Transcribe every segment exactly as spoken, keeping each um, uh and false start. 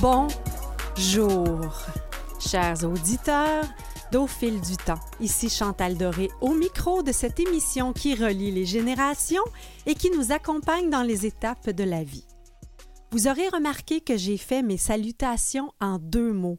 Bonjour, chers auditeurs d'Au fil du temps. Ici Chantal Doré au micro de cette émission qui relie les générations et qui nous accompagne dans les étapes de la vie. Vous aurez remarqué que j'ai fait mes salutations en deux mots,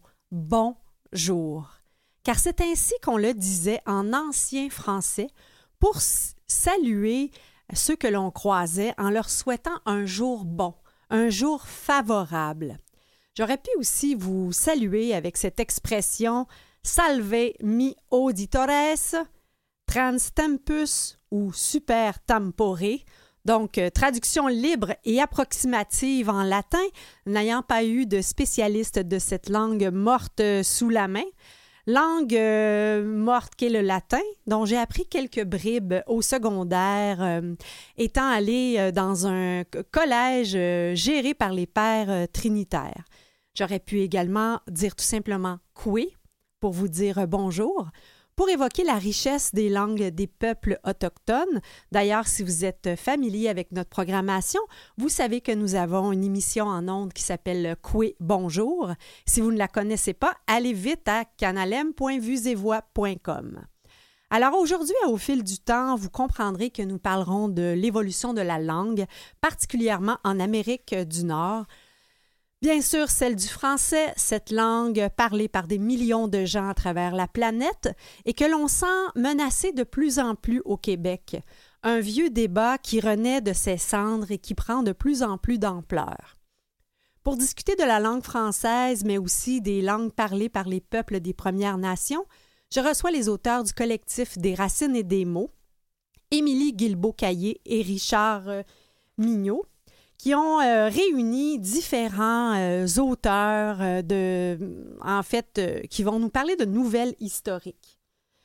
bonjour, car c'est ainsi qu'on le disait en ancien français pour saluer ceux que l'on croisait en leur souhaitant un jour bon, un jour favorable. J'aurais pu aussi vous saluer avec cette expression « Salve mi auditores, trans tempus » ou « super tempore », donc traduction libre et approximative en latin, n'ayant pas eu de spécialiste de cette langue morte sous la main. Langue euh, morte qu'est le latin, dont j'ai appris quelques bribes au secondaire, euh, étant allée euh, dans un collège euh, géré par les pères euh, trinitaires. J'aurais pu également dire tout simplement « coué » pour vous dire euh, bonjour, pour évoquer la richesse des langues des peuples autochtones. D'ailleurs, si vous êtes familier avec notre programmation, vous savez que nous avons une émission en ondes qui s'appelle « Coué Bonjour ». Si vous ne la connaissez pas, allez vite à canalem point vues et voix point com. Alors aujourd'hui, au fil du temps, vous comprendrez que nous parlerons de l'évolution de la langue, particulièrement en Amérique du Nord. Bien sûr, celle du français, cette langue parlée par des millions de gens à travers la planète et que l'on sent menacée de plus en plus au Québec. Un vieux débat qui renaît de ses cendres et qui prend de plus en plus d'ampleur. Pour discuter de la langue française, mais aussi des langues parlées par les peuples des Premières Nations, je reçois les auteurs du collectif des Racines et des mots, Émilie Guilbeault-Caillé et Richard euh, Mignot, qui ont euh, réuni différents euh, auteurs euh, de, en fait, euh, qui vont nous parler de nouvelles historiques.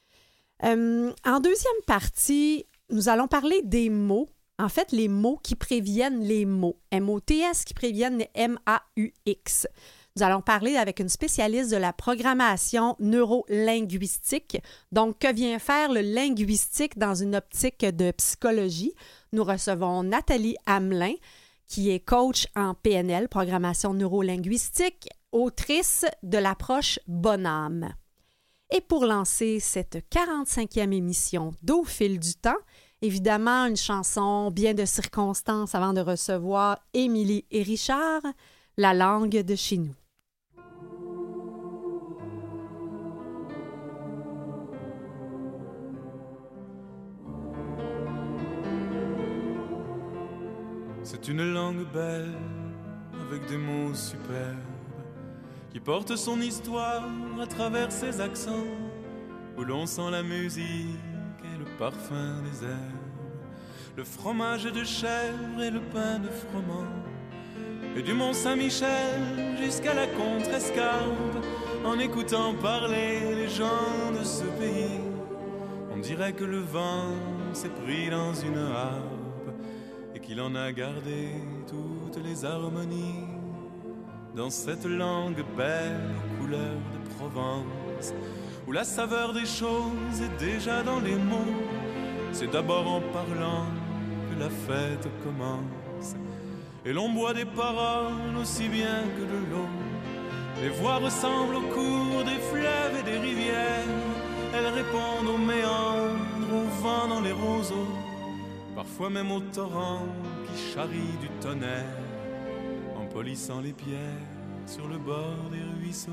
Euh, en deuxième partie, nous allons parler des mots, en fait, les mots qui préviennent les mots, M O T S, qui préviennent les M A U X. Nous allons parler avec une spécialiste de la programmation neurolinguistique. Donc, que vient faire le linguistique dans une optique de psychologie? Nous recevons Nathalie Hamelin, qui est coach en P N L, programmation neurolinguistique, autrice de l'approche Bonâme. Et pour lancer cette quarante-cinquième émission d'Au fil du temps, évidemment, une chanson bien de circonstance avant de recevoir Émilie et Richard, la langue de chez nous. C'est une langue belle, avec des mots superbes, qui porte son histoire à travers ses accents, où l'on sent la musique et le parfum des herbes, le fromage de chèvre et le pain de froment, et du Mont-Saint-Michel jusqu'à la Contrescarpe, en écoutant parler les gens de ce pays, on dirait que le vent s'est pris dans une harpe, et qu'il en a gardé toutes les harmonies dans cette langue belle aux couleurs de Provence, où la saveur des choses est déjà dans les mots. C'est d'abord en parlant que la fête commence, et l'on boit des paroles aussi bien que de l'eau. Les voix ressemblent au cours des fleuves et des rivières, elles répondent aux méandres, au vent dans les roseaux, parfois même au torrent qui charrie du tonnerre, en polissant les pierres sur le bord des ruisseaux.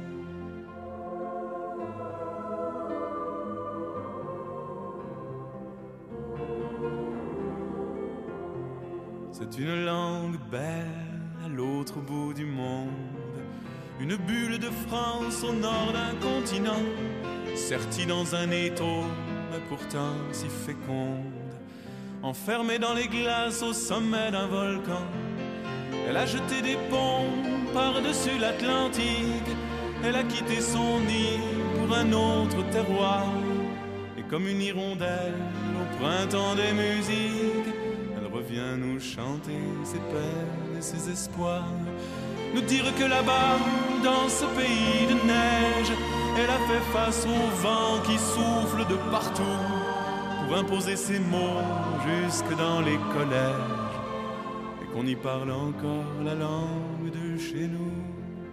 C'est une langue belle à l'autre bout du monde, une bulle de France au nord d'un continent, sertie dans un étau, mais pourtant si féconde. Enfermée dans les glaces au sommet d'un volcan, elle a jeté des ponts par-dessus l'Atlantique. Elle a quitté son nid pour un autre terroir, et comme une hirondelle au printemps des musiques, elle revient nous chanter ses peines et ses espoirs, nous dire que là-bas, dans ce pays de neige, elle a fait face au vent qui souffle de partout, pour imposer ses mots jusque dans les collèges, et qu'on y parle encore la langue de chez nous.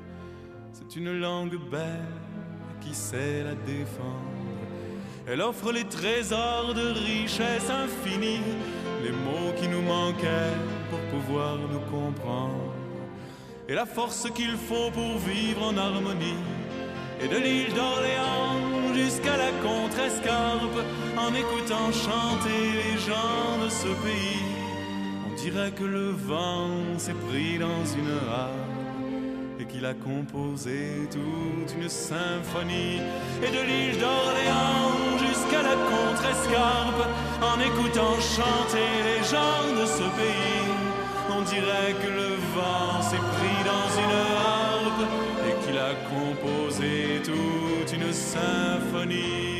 C'est une langue belle qui sait la défendre. Elle offre les trésors de richesse infinie, les mots qui nous manquaient pour pouvoir nous comprendre, et la force qu'il faut pour vivre en harmonie. Et de l'île d'Orléans jusqu'à la Contrescarpe, en écoutant chanter les gens de ce pays, on dirait que le vent s'est pris dans une harpe et qu'il a composé toute une symphonie. Et de l'île d'Orléans jusqu'à la Contrescarpe, en écoutant chanter les gens de ce pays, on dirait que le vent s'est pris dans une harpe et qu'il a composé toute une symphonie.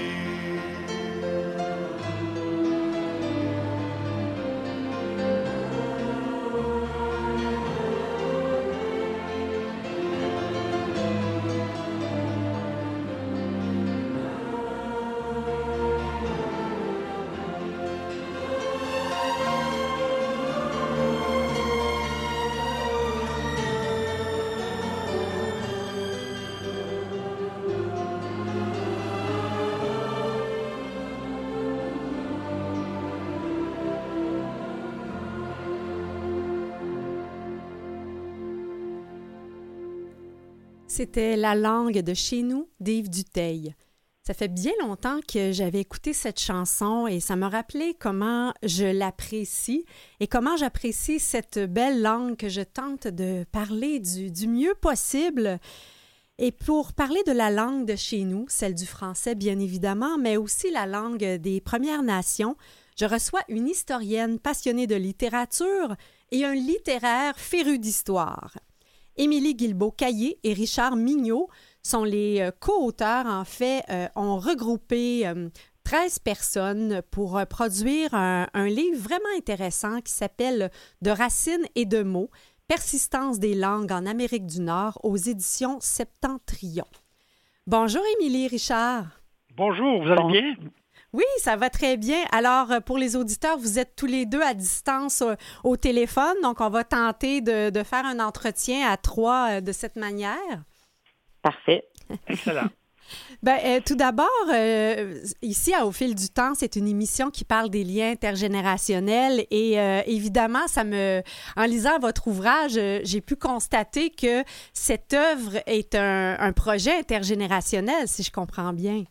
C'était La langue de chez nous d'Yves Dutheil. Ça fait bien longtemps que j'avais écouté cette chanson et ça m'a rappelé comment je l'apprécie et comment j'apprécie cette belle langue que je tente de parler du, du mieux possible. Et pour parler de la langue de chez nous, celle du français bien évidemment, mais aussi la langue des Premières Nations, je reçois une historienne passionnée de littérature et un littéraire féru d'histoire. Émilie Guilbeault-Caillé et Richard Mignot sont les euh, co-auteurs, en fait, euh, ont regroupé euh, treize personnes pour euh, produire un, un livre vraiment intéressant qui s'appelle « De racines et de mots, persistance des langues en Amérique du Nord » aux éditions Septentrion. Bonjour Émilie, Richard. Bonjour, vous allez bon. bien? Oui, ça va très bien. Alors, pour les auditeurs, vous êtes tous les deux à distance euh, au téléphone, donc on va tenter de, de faire un entretien à trois euh, de cette manière. Parfait. Excellent. Ben, euh, tout d'abord, euh, ici, à Au fil du temps, c'est une émission qui parle des liens intergénérationnels et euh, évidemment, ça me, en lisant votre ouvrage, euh, j'ai pu constater que cette œuvre est un, un projet intergénérationnel, si je comprends bien.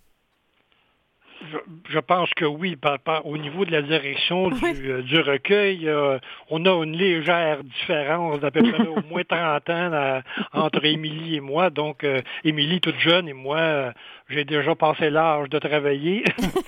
Je, je pense que oui. Par, par, au niveau de la direction du, oui. euh, du recueil, euh, on a une légère différence d'à peu près au moins trente ans là, entre Émilie et moi. Donc, euh, Émilie toute jeune et moi, euh, j'ai déjà passé l'âge de travailler.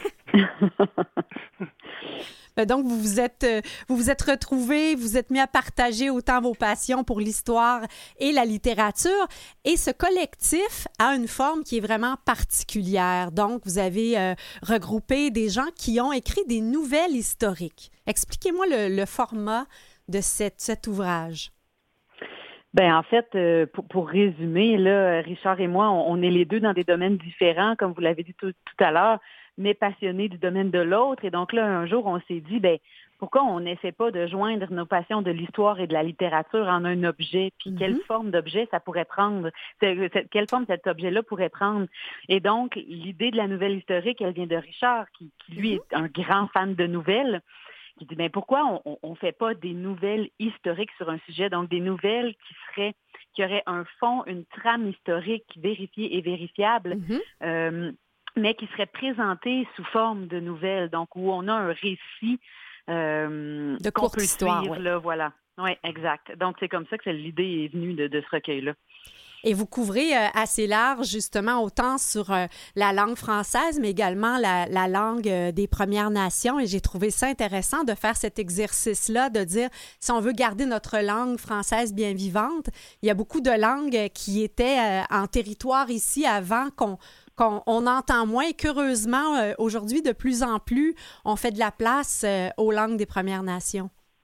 Donc, vous vous êtes, vous vous êtes retrouvés, vous êtes mis à partager autant vos passions pour l'histoire et la littérature. Et ce collectif a une forme qui est vraiment particulière. Donc, vous avez euh, regroupé des gens qui ont écrit des nouvelles historiques. Expliquez-moi le, le format de cette, cet ouvrage. Ben en fait, euh, pour, pour résumer, là, Richard et moi, on, on est les deux dans des domaines différents, comme vous l'avez dit tout, tout à l'heure, mais passionnés du domaine de l'autre. Et donc là, un jour, on s'est dit, ben pourquoi on n'essaie pas de joindre nos passions de l'histoire et de la littérature en un objet? Puis mm-hmm. quelle forme d'objet ça pourrait prendre? C'est, c'est, quelle forme cet objet-là pourrait prendre? Et donc, l'idée de la nouvelle historique, elle vient de Richard, qui, qui lui, mm-hmm. est un grand fan de nouvelles. Qui dit, ben pourquoi on ne fait pas des nouvelles historiques sur un sujet? Donc, des nouvelles qui seraient, qui auraient un fond, une trame historique vérifiée et vérifiable, mm-hmm. euh, mais qui serait présentée sous forme de nouvelles. Donc, où on a un récit euh, de courte histoire. Suivre, ouais. là, voilà. Oui, exact. Donc, c'est comme ça que l'idée est venue de, de ce recueil-là. Et vous couvrez euh, assez large, justement, autant sur euh, la langue française, mais également la, la langue euh, des Premières Nations. Et j'ai trouvé ça intéressant de faire cet exercice-là, de dire, si on veut garder notre langue française bien vivante, il y a beaucoup de langues qui étaient euh, en territoire ici avant qu'on qu'on on entend moins. Et qu'heureusement, euh, aujourd'hui, de plus en plus, on fait de la place euh, aux langues des Premières Nations.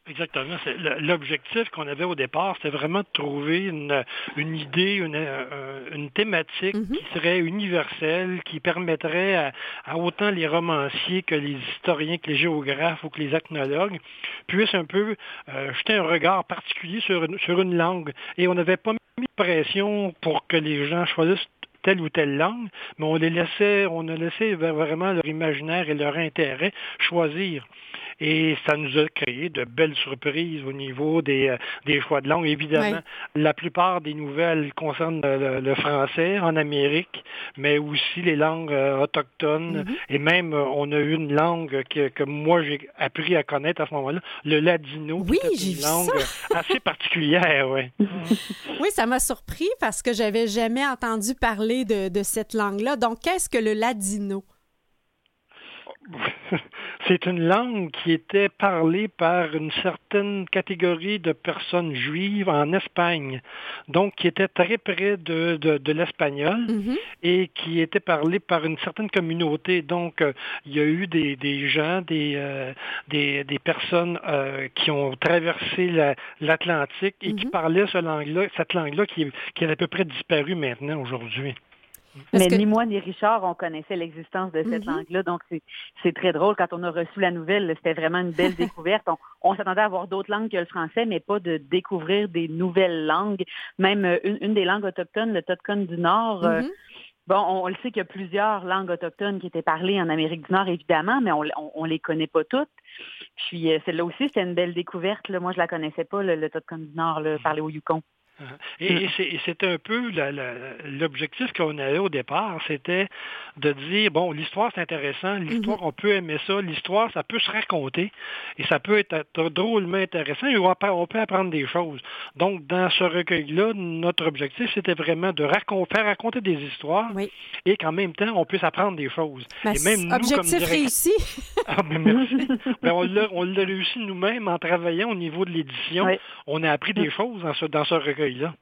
Exactement. C'est l'objectif qu'on avait au départ, c'était vraiment de trouver une, une idée, une, une thématique mm-hmm. qui serait universelle, qui permettrait à, à autant les romanciers que les historiens, que les géographes ou que les ethnologues puissent un peu euh, jeter un regard particulier sur une, sur une langue. Et on n'avait pas mis de pression pour que les gens choisissent telle ou telle langue, mais on les laissait, on a laissé vraiment leur imaginaire et leur intérêt choisir. Et ça nous a créé de belles surprises au niveau des, euh, des choix de langue. Évidemment, oui. La plupart des nouvelles concernent le, le français en Amérique, mais aussi les langues euh, autochtones. Mm-hmm. Et même, euh, on a eu une langue que, que moi, j'ai appris à connaître à ce moment-là, le ladino. Oui, qui j'ai une vu langue ça. assez particulière, oui. Oui, ça m'a surpris parce que j'avais jamais entendu parler de, de cette langue-là. Donc, qu'est-ce que le ladino? C'est une langue qui était parlée par une certaine catégorie de personnes juives en Espagne, donc qui était très près de, de, de l'espagnol mm-hmm. et qui était parlée par une certaine communauté. Donc, euh, il y a eu des, des gens, des, euh, des, des personnes euh, qui ont traversé la, l'Atlantique et mm-hmm. qui parlaient ce langue-là, cette langue-là qui, qui est à peu près disparue maintenant aujourd'hui. Mais que... ni moi ni Richard, on connaissait l'existence de cette mm-hmm. langue-là, donc c'est, c'est très drôle. Quand on a reçu la nouvelle, c'était vraiment une belle découverte. On, on s'attendait à avoir d'autres langues que le français, mais pas de découvrir des nouvelles langues. Même une, une des langues autochtones, le Totkan du Nord, mm-hmm. euh, bon, on, on le sait qu'il y a plusieurs langues autochtones qui étaient parlées en Amérique du Nord, évidemment, mais on, on, on les connaît pas toutes. Puis euh, celle-là aussi, c'était une belle découverte. Là. Moi, je la connaissais pas, le, le Totkan du Nord, là, parlé au Yukon. Et, et, c'est, et c'est un peu la, la, l'objectif qu'on avait au départ, c'était de dire, bon, l'histoire c'est intéressant, l'histoire mm-hmm. on peut aimer ça, l'histoire ça peut se raconter et ça peut être drôlement intéressant et on peut, on peut apprendre des choses. Donc dans ce recueil-là, notre objectif c'était vraiment de racon- faire raconter des histoires oui. et qu'en même temps on puisse apprendre des choses. Ben, et même nous, objectif comme direct... réussi. ah, ben merci. ben, on, l'a, on l'a réussi nous-mêmes en travaillant au niveau de l'édition. Oui. On a appris des choses dans ce, dans ce recueil. Là.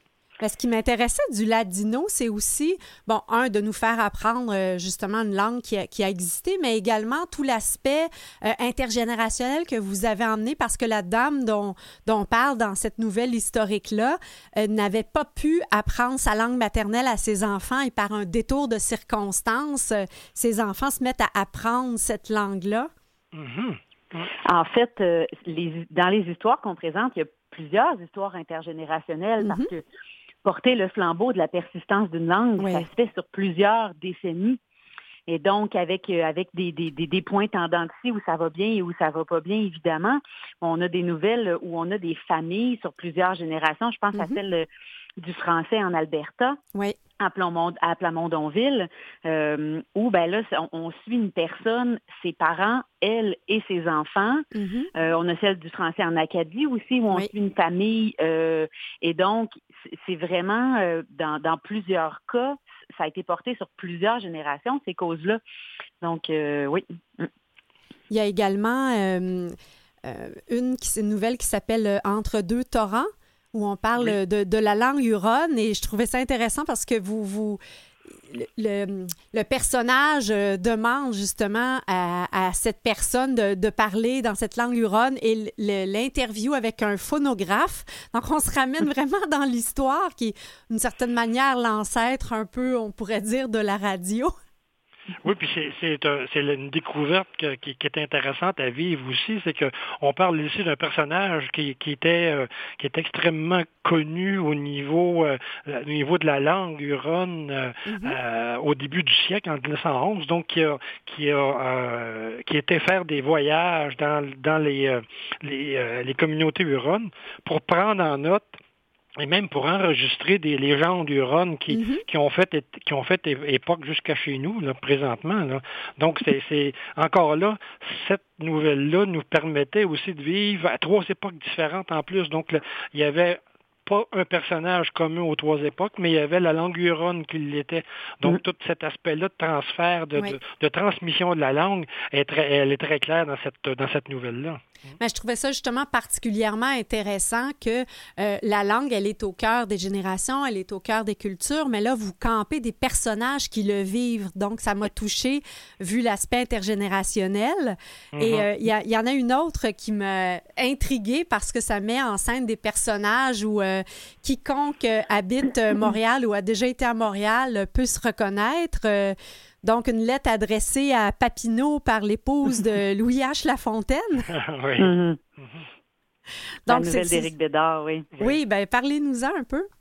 Ce qui m'intéressait du ladino, c'est aussi, bon, un, de nous faire apprendre euh, justement une langue qui a, qui a existé, mais également tout l'aspect euh, intergénérationnel que vous avez emmené parce que la dame dont, dont on parle dans cette nouvelle historique-là euh, n'avait pas pu apprendre sa langue maternelle à ses enfants et par un détour de circonstances, euh, ses enfants se mettent à apprendre cette langue-là. Mm-hmm. En fait, euh, les, dans les histoires qu'on présente, il y a plusieurs histoires intergénérationnelles mm-hmm. parce que porter le flambeau de la persistance d'une langue, oui. ça se fait sur plusieurs décennies. Et donc, avec, euh, avec des, des, des, des points tendancieux où ça va bien et où ça va pas bien, évidemment, on a des nouvelles où on a des familles sur plusieurs générations. Je pense mm-hmm. à celle du français en Alberta. Oui. À Plamond, à Plamondonville, euh, où ben là, on, on suit une personne, ses parents, elle et ses enfants. Mm-hmm. Euh, on a celle du français en Acadie aussi, où on oui. suit une famille. Euh, et donc, c'est vraiment, euh, dans, dans plusieurs cas, ça a été porté sur plusieurs générations, ces causes-là. Donc, euh, oui. Il y a également euh, euh, une, une nouvelle qui s'appelle « Entre deux torrents », où on parle oui. de, de la langue huronne, et je trouvais ça intéressant parce que vous, vous le, le, le personnage demande justement à, à cette personne de, de parler dans cette langue huronne et le, l'interview avec un phonographe. Donc, on se ramène vraiment dans l'histoire qui est, d'une certaine manière, l'ancêtre un peu, on pourrait dire, de la radio. Oui, puis c'est, c'est, un, c'est une découverte que, qui, qui est intéressante à vivre aussi, c'est qu'on parle ici d'un personnage qui, qui, était, euh, qui est extrêmement connu au niveau, euh, au niveau de la langue huronne euh, mm-hmm. euh, au début du siècle, en dix-neuf cent onze, donc qui a, qui a euh, qui était faire des voyages dans, dans les, euh, les, euh, les communautés huronnes pour prendre en note et même pour enregistrer des légendes huronnes qui, mm-hmm. qui ont fait qui ont fait époque jusqu'à chez nous, là, présentement. Là. Donc, c'est, c'est encore là, cette nouvelle-là nous permettait aussi de vivre à trois époques différentes en plus. Donc, là, il y avait pas un personnage commun aux trois époques, mais il y avait la langue huronne qui l'était. Donc, mm-hmm. tout cet aspect-là de transfert, de, oui. de, de transmission de la langue, est très, elle est très claire dans cette, dans cette nouvelle-là. Mais je trouvais ça justement particulièrement intéressant que euh, la langue, elle est au cœur des générations, elle est au cœur des cultures, mais là, vous campez des personnages qui le vivent. Donc, ça m'a touchée, vu l'aspect intergénérationnel. Mm-hmm. Et il euh, y, y en a une autre qui m'a intriguée parce que ça met en scène des personnages où euh, quiconque euh, habite Montréal ou a déjà été à Montréal euh, peut se reconnaître. Euh, Donc, une lettre adressée à Papineau par l'épouse de Louis H. Lafontaine. Oui. Mm-hmm. Donc, la nouvelle c'est, d'Éric Bédard, oui. Oui, bien, parlez-nous-en un peu.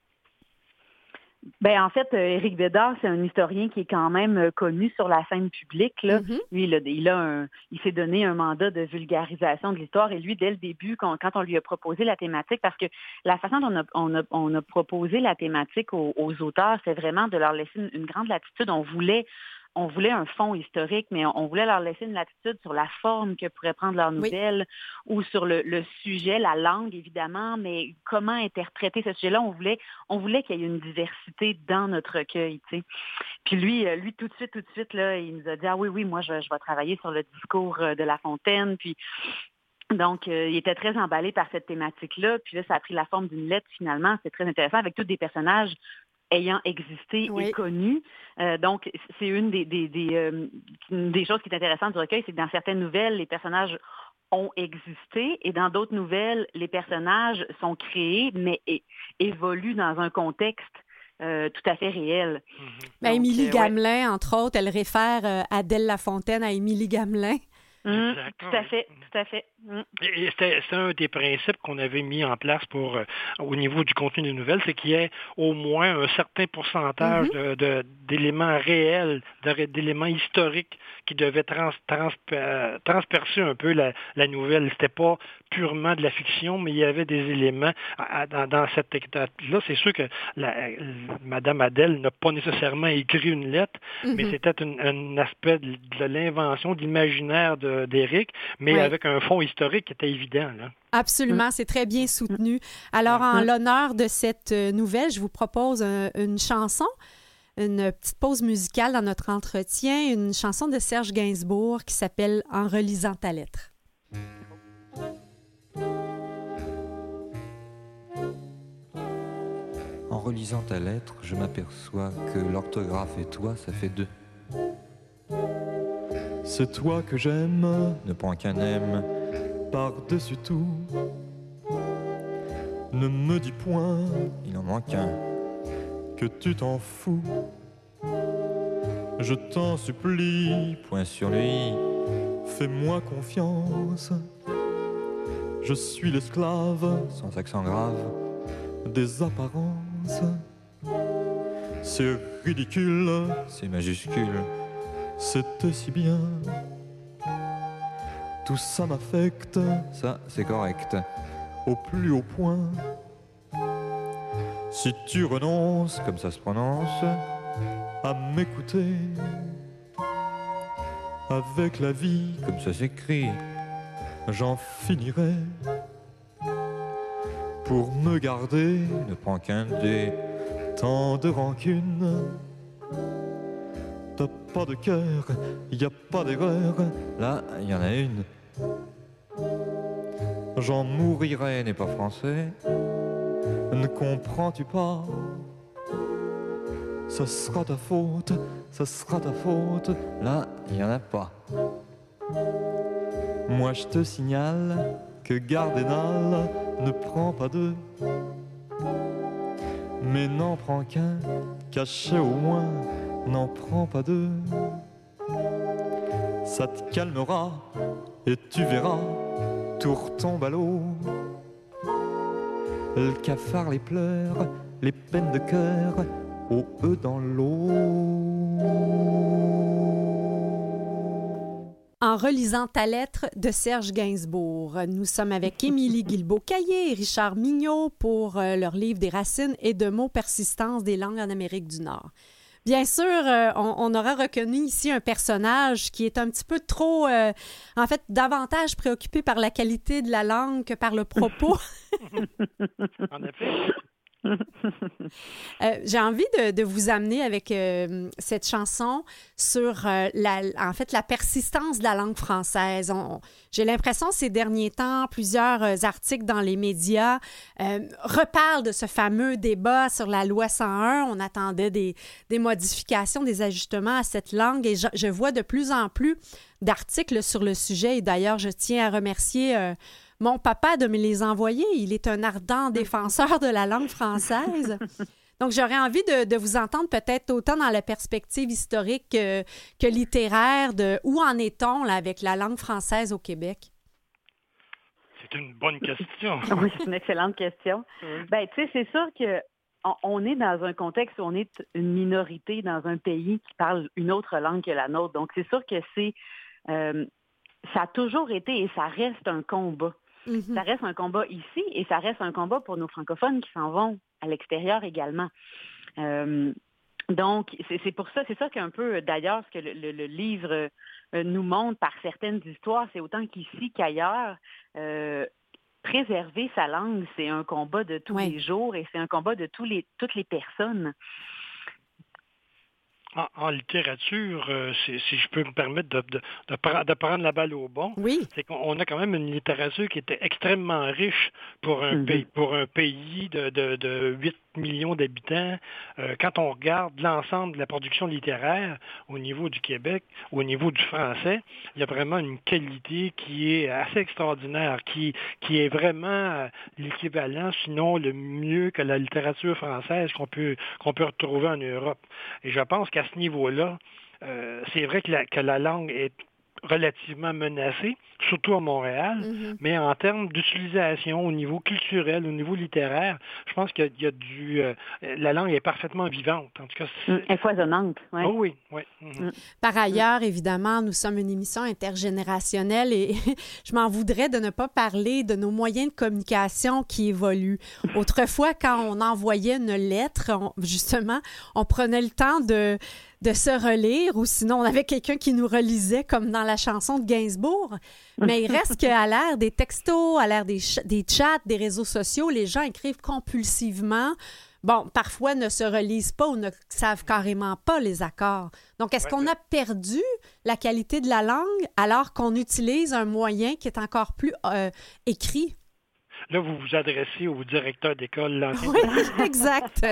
Ben en fait, euh, Éric Bédard, c'est un historien qui est quand même euh, connu sur la scène publique. Là. Mm-hmm. Lui, il, a, il, a un, il s'est donné un mandat de vulgarisation de l'histoire. Et lui, dès le début, quand, quand on lui a proposé la thématique, parce que la façon dont on a, on a, on a proposé la thématique aux, aux auteurs, c'est vraiment de leur laisser une, une grande latitude. On voulait... On voulait un fond historique, mais on voulait leur laisser une latitude sur la forme que pourraient prendre leurs nouvelles oui. ou sur le, le sujet, la langue, évidemment, mais comment interpréter ce sujet-là. On voulait, on voulait qu'il y ait une diversité dans notre recueil, tu sais. Puis lui, lui, tout de suite, tout de suite, là, il nous a dit « Ah oui, oui, moi, je, je vais travailler sur le discours de La Fontaine. » Puis donc, euh, il était très emballé par cette thématique-là. Puis là, ça a pris la forme d'une lettre, finalement. C'est très intéressant, avec tous des personnages ayant existé oui. et connu. Euh, donc, c'est une des, des, des, euh, des choses qui est intéressante du recueil, c'est que dans certaines nouvelles, les personnages ont existé et dans d'autres nouvelles, les personnages sont créés, mais é- évoluent dans un contexte euh, tout à fait réel. Mm-hmm. Ben, donc, Émilie euh, Gamelin, ouais. entre autres, elle réfère euh, Adèle Lafontaine à Émilie Gamelin. Mmh, tout à fait, tout à fait. Mmh. Et c'était, c'était un des principes qu'on avait mis en place pour, euh, au niveau du contenu des nouvelles, c'est qu'il y ait au moins un certain pourcentage mmh. de, de, d'éléments réels, de, d'éléments historiques qui devaient trans, trans, euh, transpercer un peu la, la nouvelle. C'était pas purement de la fiction, mais il y avait des éléments à, à, dans, dans cette étape-là. C'est sûr que la, la, Mme Adèle n'a pas nécessairement écrit une lettre, mmh. mais c'était un, un aspect de, de l'invention, de l'imaginaire de d'Éric, mais oui. avec un fond historique qui était évident. Là. Absolument, c'est très bien soutenu. Alors, en l'honneur de cette nouvelle, je vous propose un, une chanson, une petite pause musicale dans notre entretien, une chanson de Serge Gainsbourg qui s'appelle « En relisant ta lettre ». En relisant ta lettre, je m'aperçois que l'orthographe et toi, ça fait deux. C'est toi que j'aime, ne prends qu'un aime, par-dessus tout. Ne me dis point, il en manque un, que tu t'en fous. Je t'en supplie, point sur lui, fais-moi confiance. Je suis l'esclave, sans accent grave, des apparences. C'est ridicule, c'est majuscule. C'était si bien. Tout ça m'affecte, ça c'est correct, au plus haut point. Si tu renonces, comme ça se prononce, à m'écouter, avec la vie, comme ça s'écrit, j'en finirai. Pour me garder, ne prends qu'un dé, tant de rancune. T'as pas de cœur, y a pas d'erreur, là y en a une. J'en mourirai n'est pas français, ne comprends-tu pas? Ce sera ta faute, ce sera ta faute, là y en a pas. Moi je te signale que Gardénal ne prend pas deux, mais n'en prend qu'un, caché au moins. N'en prends pas deux, ça te calmera et tu verras, tout retombe à l'eau. Le cafard, les pleurs, les peines de cœur, au E dans l'eau. En relisant ta lettre de Serge Gainsbourg, nous sommes avec Émilie Guilbeault-Caillé et Richard Mignot pour euh, leur livre des racines et de mots persistance des langues en Amérique du Nord. Bien sûr, euh, on, on aura reconnu ici un personnage qui est un petit peu trop, euh, en fait, davantage préoccupé par la qualité de la langue que par le propos. En effet. euh, j'ai envie de, de vous amener avec euh, cette chanson sur euh, la, en fait la persistance de la langue française. On, j'ai l'impression ces derniers temps, plusieurs euh, articles dans les médias euh, reparlent de ce fameux débat sur la loi cent un. On attendait des, des modifications, des ajustements à cette langue et je, je vois de plus en plus d'articles sur le sujet. Et d'ailleurs, je tiens à remercier euh, mon papa de me les envoyer. Il est un ardent défenseur de la langue française. Donc, j'aurais envie de, de vous entendre peut-être autant dans la perspective historique que, que littéraire de où en est-on là, avec la langue française au Québec? C'est une bonne question. Oui, c'est une excellente question. Oui. Ben, tu sais, c'est sûr que on, on est dans un contexte où on est une minorité dans un pays qui parle une autre langue que la nôtre. Donc, c'est sûr que c'est euh, ça a toujours été et ça reste un combat. Mm-hmm. Ça reste un combat ici et ça reste un combat pour nos francophones qui s'en vont à l'extérieur également. Euh, donc, c'est, c'est pour ça, c'est ça qu'un peu, d'ailleurs, ce que le, le, le livre euh, nous montre par certaines histoires, c'est autant qu'ici qu'ailleurs, euh, préserver sa langue, c'est un combat de tous oui. les jours et c'est un combat de tous les, toutes les personnes. En, en littérature, euh, si, si je peux me permettre de, de, de, pre- de prendre la balle au bon, oui. c'est qu'on a quand même une littérature qui était extrêmement riche pour un, mm-hmm. pays, pour un pays de, de, de huit millions d'habitants. Euh, quand on regarde l'ensemble de la production littéraire au niveau du Québec, au niveau du français, il y a vraiment une qualité qui est assez extraordinaire, qui, qui est vraiment l'équivalent, sinon le mieux que la littérature française qu'on peut, qu'on peut retrouver en Europe. Et je pense qu'à ce niveau-là, euh, c'est vrai que la, que la langue est relativement menacée, surtout à Montréal, mm-hmm. mais en termes d'utilisation au niveau culturel, au niveau littéraire, je pense qu'il y a, il y a du... Euh, la langue est parfaitement vivante. En tout cas, c'est... Elle est foisonnante. Ouais. Oh oui, oui. Mm-hmm. Par ailleurs, évidemment, nous sommes une émission intergénérationnelle et je m'en voudrais de ne pas parler de nos moyens de communication qui évoluent. Autrefois, quand on envoyait une lettre, on, justement, on prenait le temps de... de se relire, ou sinon on avait quelqu'un qui nous relisait comme dans la chanson de Gainsbourg. Mais il reste qu'à l'ère des textos, à l'ère des, ch- des chats, des réseaux sociaux, les gens écrivent compulsivement. Bon, parfois ne se relisent pas ou ne savent carrément pas les accords. Donc, est-ce ouais, qu'on ouais. a perdu la qualité de la langue alors qu'on utilise un moyen qui est encore plus euh, écrit? Là, vous vous adressez au directeur d'école. L'ancien oui, exact.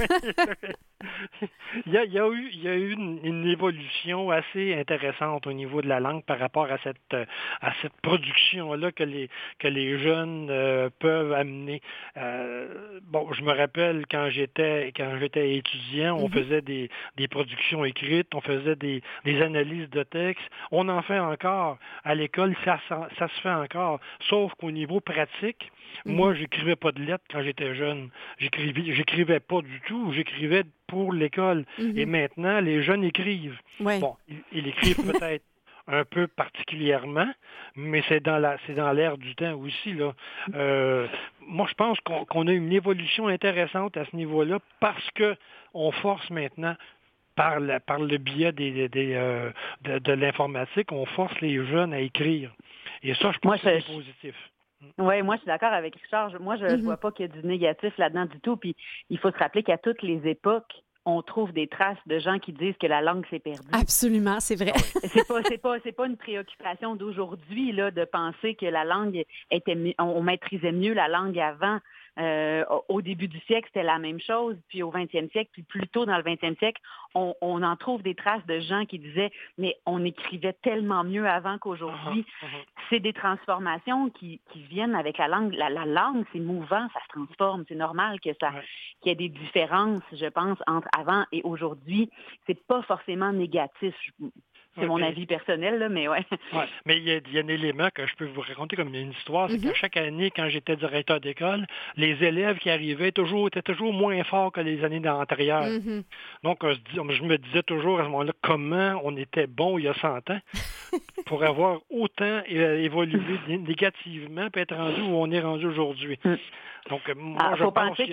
il, y a, il y a eu, il y a eu une, une évolution assez intéressante au niveau de la langue par rapport à cette, à cette production-là que les, que les jeunes euh, peuvent amener. Euh, bon, je me rappelle quand j'étais, quand j'étais étudiant, on mm-hmm. faisait des, des productions écrites, on faisait des, des analyses de textes. On en fait encore. À l'école, ça, ça, ça se fait encore. Sauf qu'au niveau pratique, Mm-hmm. moi, j'écrivais pas de lettres quand j'étais jeune. J'écrivais, j'écrivais pas du tout. J'écrivais pour l'école. Mm-hmm. Et maintenant, les jeunes écrivent. Ouais. Bon, ils, ils écrivent peut-être un peu particulièrement, mais c'est dans la, c'est dans l'air du temps aussi, là. Euh, moi, je pense qu'on, qu'on a une évolution intéressante à ce niveau-là parce que on force maintenant par, la, par le biais des, des, des, euh, de, de l'informatique, on force les jeunes à écrire. Et ça, je pense moi, que c'est je... positif. Oui, moi, je suis d'accord avec Richard. Moi, je ne mm-hmm. vois pas qu'il y a du négatif là-dedans du tout. Puis, il faut se rappeler qu'à toutes les époques, on trouve des traces de gens qui disent que la langue s'est perdue. Absolument, c'est vrai. c'est pas, c'est pas, c'est pas une préoccupation d'aujourd'hui là de penser que la langue était, on maîtrisait mieux la langue avant. Euh, au début du siècle, c'était la même chose, puis au vingtième siècle, puis plus tôt dans le vingtième siècle, on, on en trouve des traces de gens qui disaient « mais on écrivait tellement mieux avant qu'aujourd'hui uh-huh, ». Uh-huh. C'est des transformations qui, qui viennent avec la langue. La, la langue, c'est mouvant, ça se transforme. C'est normal que ça, ouais. qu'il y ait des différences, je pense, entre avant et aujourd'hui. C'est pas forcément négatif. C'est okay. mon avis personnel, là, mais ouais. ouais. Mais il y, a, il y a un élément que je peux vous raconter comme une histoire, c'est mm-hmm. qu'à chaque année, quand j'étais directeur d'école, les élèves qui arrivaient toujours, étaient toujours moins forts que les années antérieures. Mm-hmm. Donc, je me disais toujours à ce moment-là comment on était bon il y a cent ans pour avoir autant évolué négativement et être rendu où on est rendu aujourd'hui. Mm. Donc, moi, ah, je faut pense penser que... que...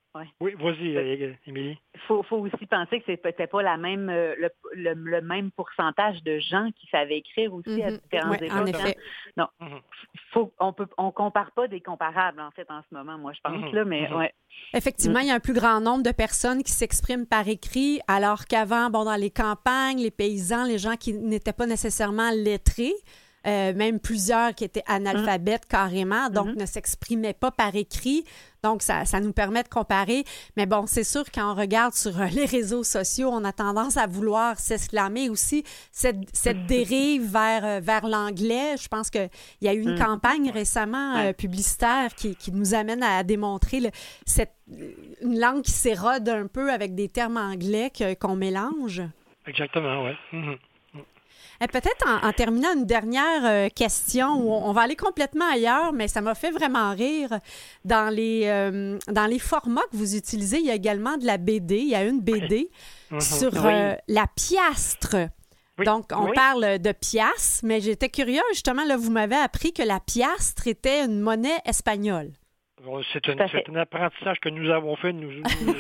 Ouais. Oui, vas-y, Émilie. Il faut, faut aussi penser que c'est peut-être pas la même, euh, le, le, le même pourcentage de gens qui savaient écrire aussi mm-hmm. à différents ouais, époques. En effet. Non, mm-hmm. faut, on peut, on compare pas des comparables en fait en ce moment, moi je pense mm-hmm. là, mais mm-hmm. ouais. Effectivement, mm-hmm. il y a un plus grand nombre de personnes qui s'expriment par écrit, alors qu'avant, bon, dans les campagnes, les paysans, les gens qui n'étaient pas nécessairement lettrés. Euh, même plusieurs qui étaient analphabètes mmh. carrément, donc mmh. ne s'exprimaient pas par écrit. Donc, ça, ça nous permet de comparer. Mais bon, c'est sûr, quand on regarde sur les réseaux sociaux, on a tendance à vouloir s'exclamer aussi cette, cette dérive vers, vers l'anglais. Je pense qu'il y a eu une mmh. campagne récemment euh, publicitaire qui, qui nous amène à démontrer le, cette, une langue qui s'érode un peu avec des termes anglais que, qu'on mélange. Exactement, oui. Mmh. Et peut-être en, en terminant une dernière euh, question, où on, on va aller complètement ailleurs, mais ça m'a fait vraiment rire. Dans les, euh, dans les formats que vous utilisez, il y a également de la B D. Il y a une B D oui. sur oui. euh, la piastre. Oui. Donc, on oui. parle de piastres, mais j'étais curieuse, justement, là, vous m'avez appris que la piastre était une monnaie espagnole. C'est, une, c'est un apprentissage que nous avons fait. Nous, nous...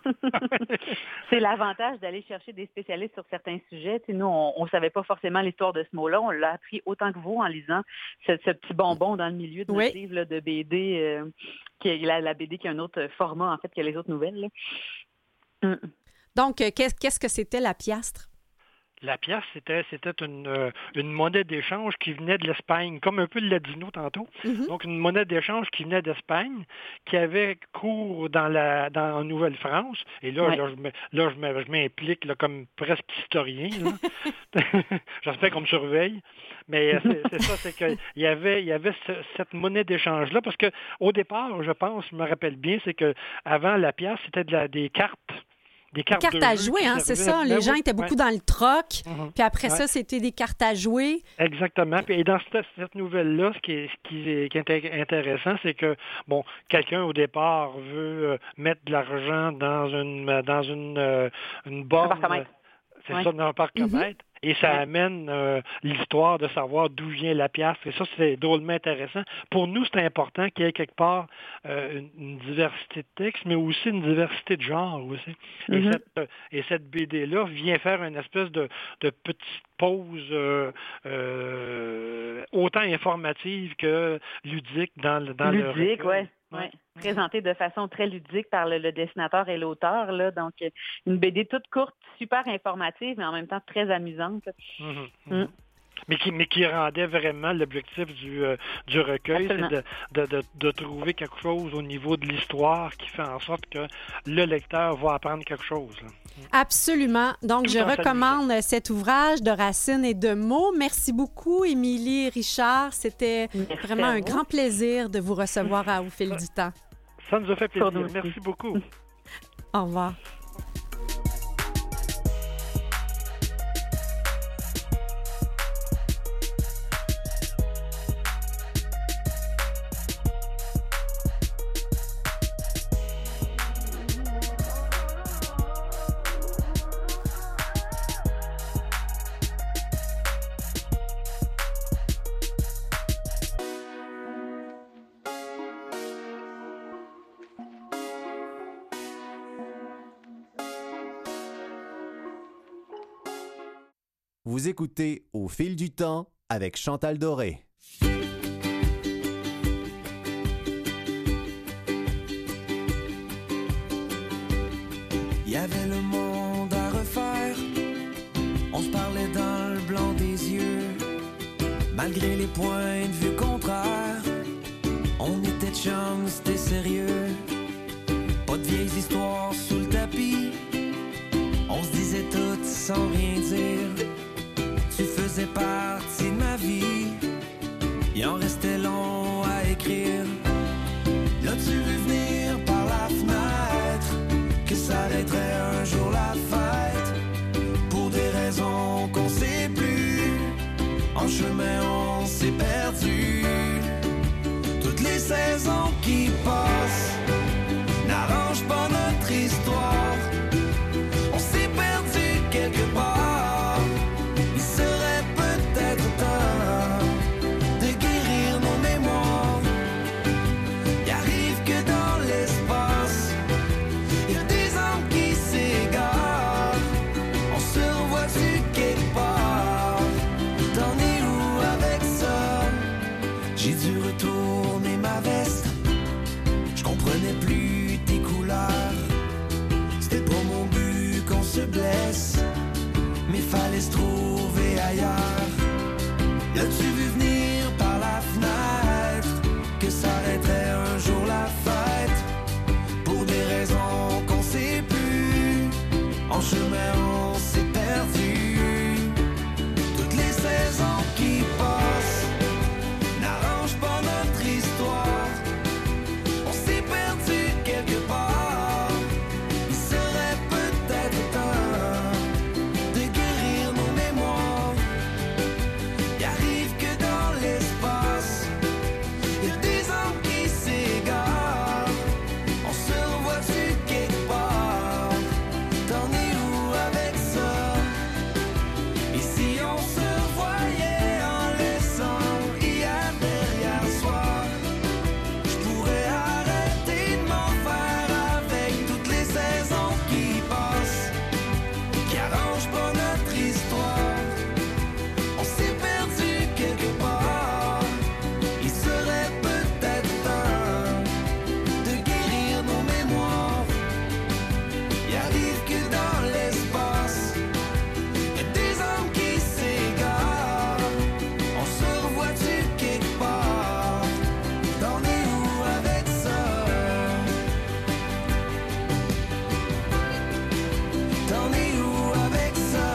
C'est l'avantage d'aller chercher des spécialistes sur certains sujets. Tu sais, nous, on ne savait pas forcément l'histoire de ce mot-là. On l'a appris autant que vous en lisant ce, ce petit bonbon dans le milieu de notre oui. livre là, de B D, euh, qui est la, la B D qui a un autre format, en fait, que les autres nouvelles. Mm. Donc, qu'est-ce, qu'est-ce que c'était la piastre? La pièce, c'était, c'était une, euh, une monnaie d'échange qui venait de l'Espagne, comme un peu le ladino tantôt. Mm-hmm. Donc, une monnaie d'échange qui venait d'Espagne, qui avait cours dans la dans en Nouvelle-France. Et là, ouais. là, je, me, là je, me, je m'implique là, comme presque historien. Là. J'espère qu'on me surveille. Mais c'est, c'est ça, c'est qu'il y avait, il y avait ce, cette monnaie d'échange-là, parce qu'au départ, je pense, je me rappelle bien, c'est qu'avant, la pièce, c'était de la, des cartes. Des cartes, cartes à jouer, hein, c'est ça. Les ben gens oui, étaient beaucoup ouais. dans le troc. Mm-hmm. Puis après ouais. ça, c'était des cartes à jouer. Exactement. Et dans cette, cette nouvelle-là, ce qui est, ce qui est, qui est intéressant, c'est que, bon, quelqu'un au départ veut euh, mettre de l'argent dans une dans une, euh, une borne. C'est ouais. ça, dans un parcomètre. Mm-hmm. Et ça amène euh, l'histoire de savoir d'où vient la piastre. Et ça, c'est drôlement intéressant. Pour nous, c'est important qu'il y ait quelque part euh, une, une diversité de textes, mais aussi une diversité de genres aussi. Mm-hmm. Et, cette, euh, et cette B D-là vient faire une espèce de, de petite pause euh, euh, autant informative que ludique dans, dans ludique, le... Ludique, oui. Ouais. Présenté de façon très ludique par le, le dessinateur et l'auteur. Là. Donc, une B D toute courte, super informative, mais en même temps très amusante. Mm-hmm. Mm. Mais qui, mais qui rendait vraiment l'objectif du, euh, du recueil, Absolument. c'est de, de, de, de trouver quelque chose au niveau de l'histoire qui fait en sorte que le lecteur va apprendre quelque chose. Là. Absolument. Donc, Tout je recommande famille. cet ouvrage de Racine et de mots. Merci beaucoup, Émilie et Richard. C'était Merci vraiment un grand plaisir de vous recevoir à Au fil du temps. Ça nous a fait plaisir. Merci beaucoup. Au revoir. Vous écoutez Au fil du temps avec Chantal Doré. Il y avait le monde à refaire. On se parlait dans le blanc des yeux. Malgré les points de vue contraires, on était chums, c'était sérieux. Pas de vieilles histoires sous le tapis. On se disait tout sans rien dire. Tu faisais partie de ma vie. Il en restait long à écrire. L'as-tu vu venir par la fenêtre que s'arrêterait un jour la fête? Pour des raisons qu'on sait plus, en chemin on s'est perdu. Toutes les saisons qui passent n'arrangent pas notre histoire. On s'est perdu quelque part. fallait se trouver ailleurs. L'as-tu vu venir par la fenêtre, que s'arrêterait un jour la fête, pour des raisons qu'on sait plus, en chemin on s'est perdu. Toutes les saisons qui passent n'arrangent pas notre histoire, on s'est perdu quelque part. Il serait peut-être temps de guérir nos mémoires. Il arrive que dans l'espace, il y a des âmes qui s'égarent. On se revoit-tu quelque part? T'en es où avec ça? Et si on se revoyait en laissant hier derrière soi, je pourrais arrêter de m'en faire avec toutes les saisons qui passent, qui arrangent pas notre histoire. On s'est perdu quelque part. Il serait peut-être temps de guérir nos mémoires. Il arrive que dans l'espace, il y a des âmes qui s'égarent. On se revoit-tu quelque part? T'en es où avec ça? T'en es où avec ça?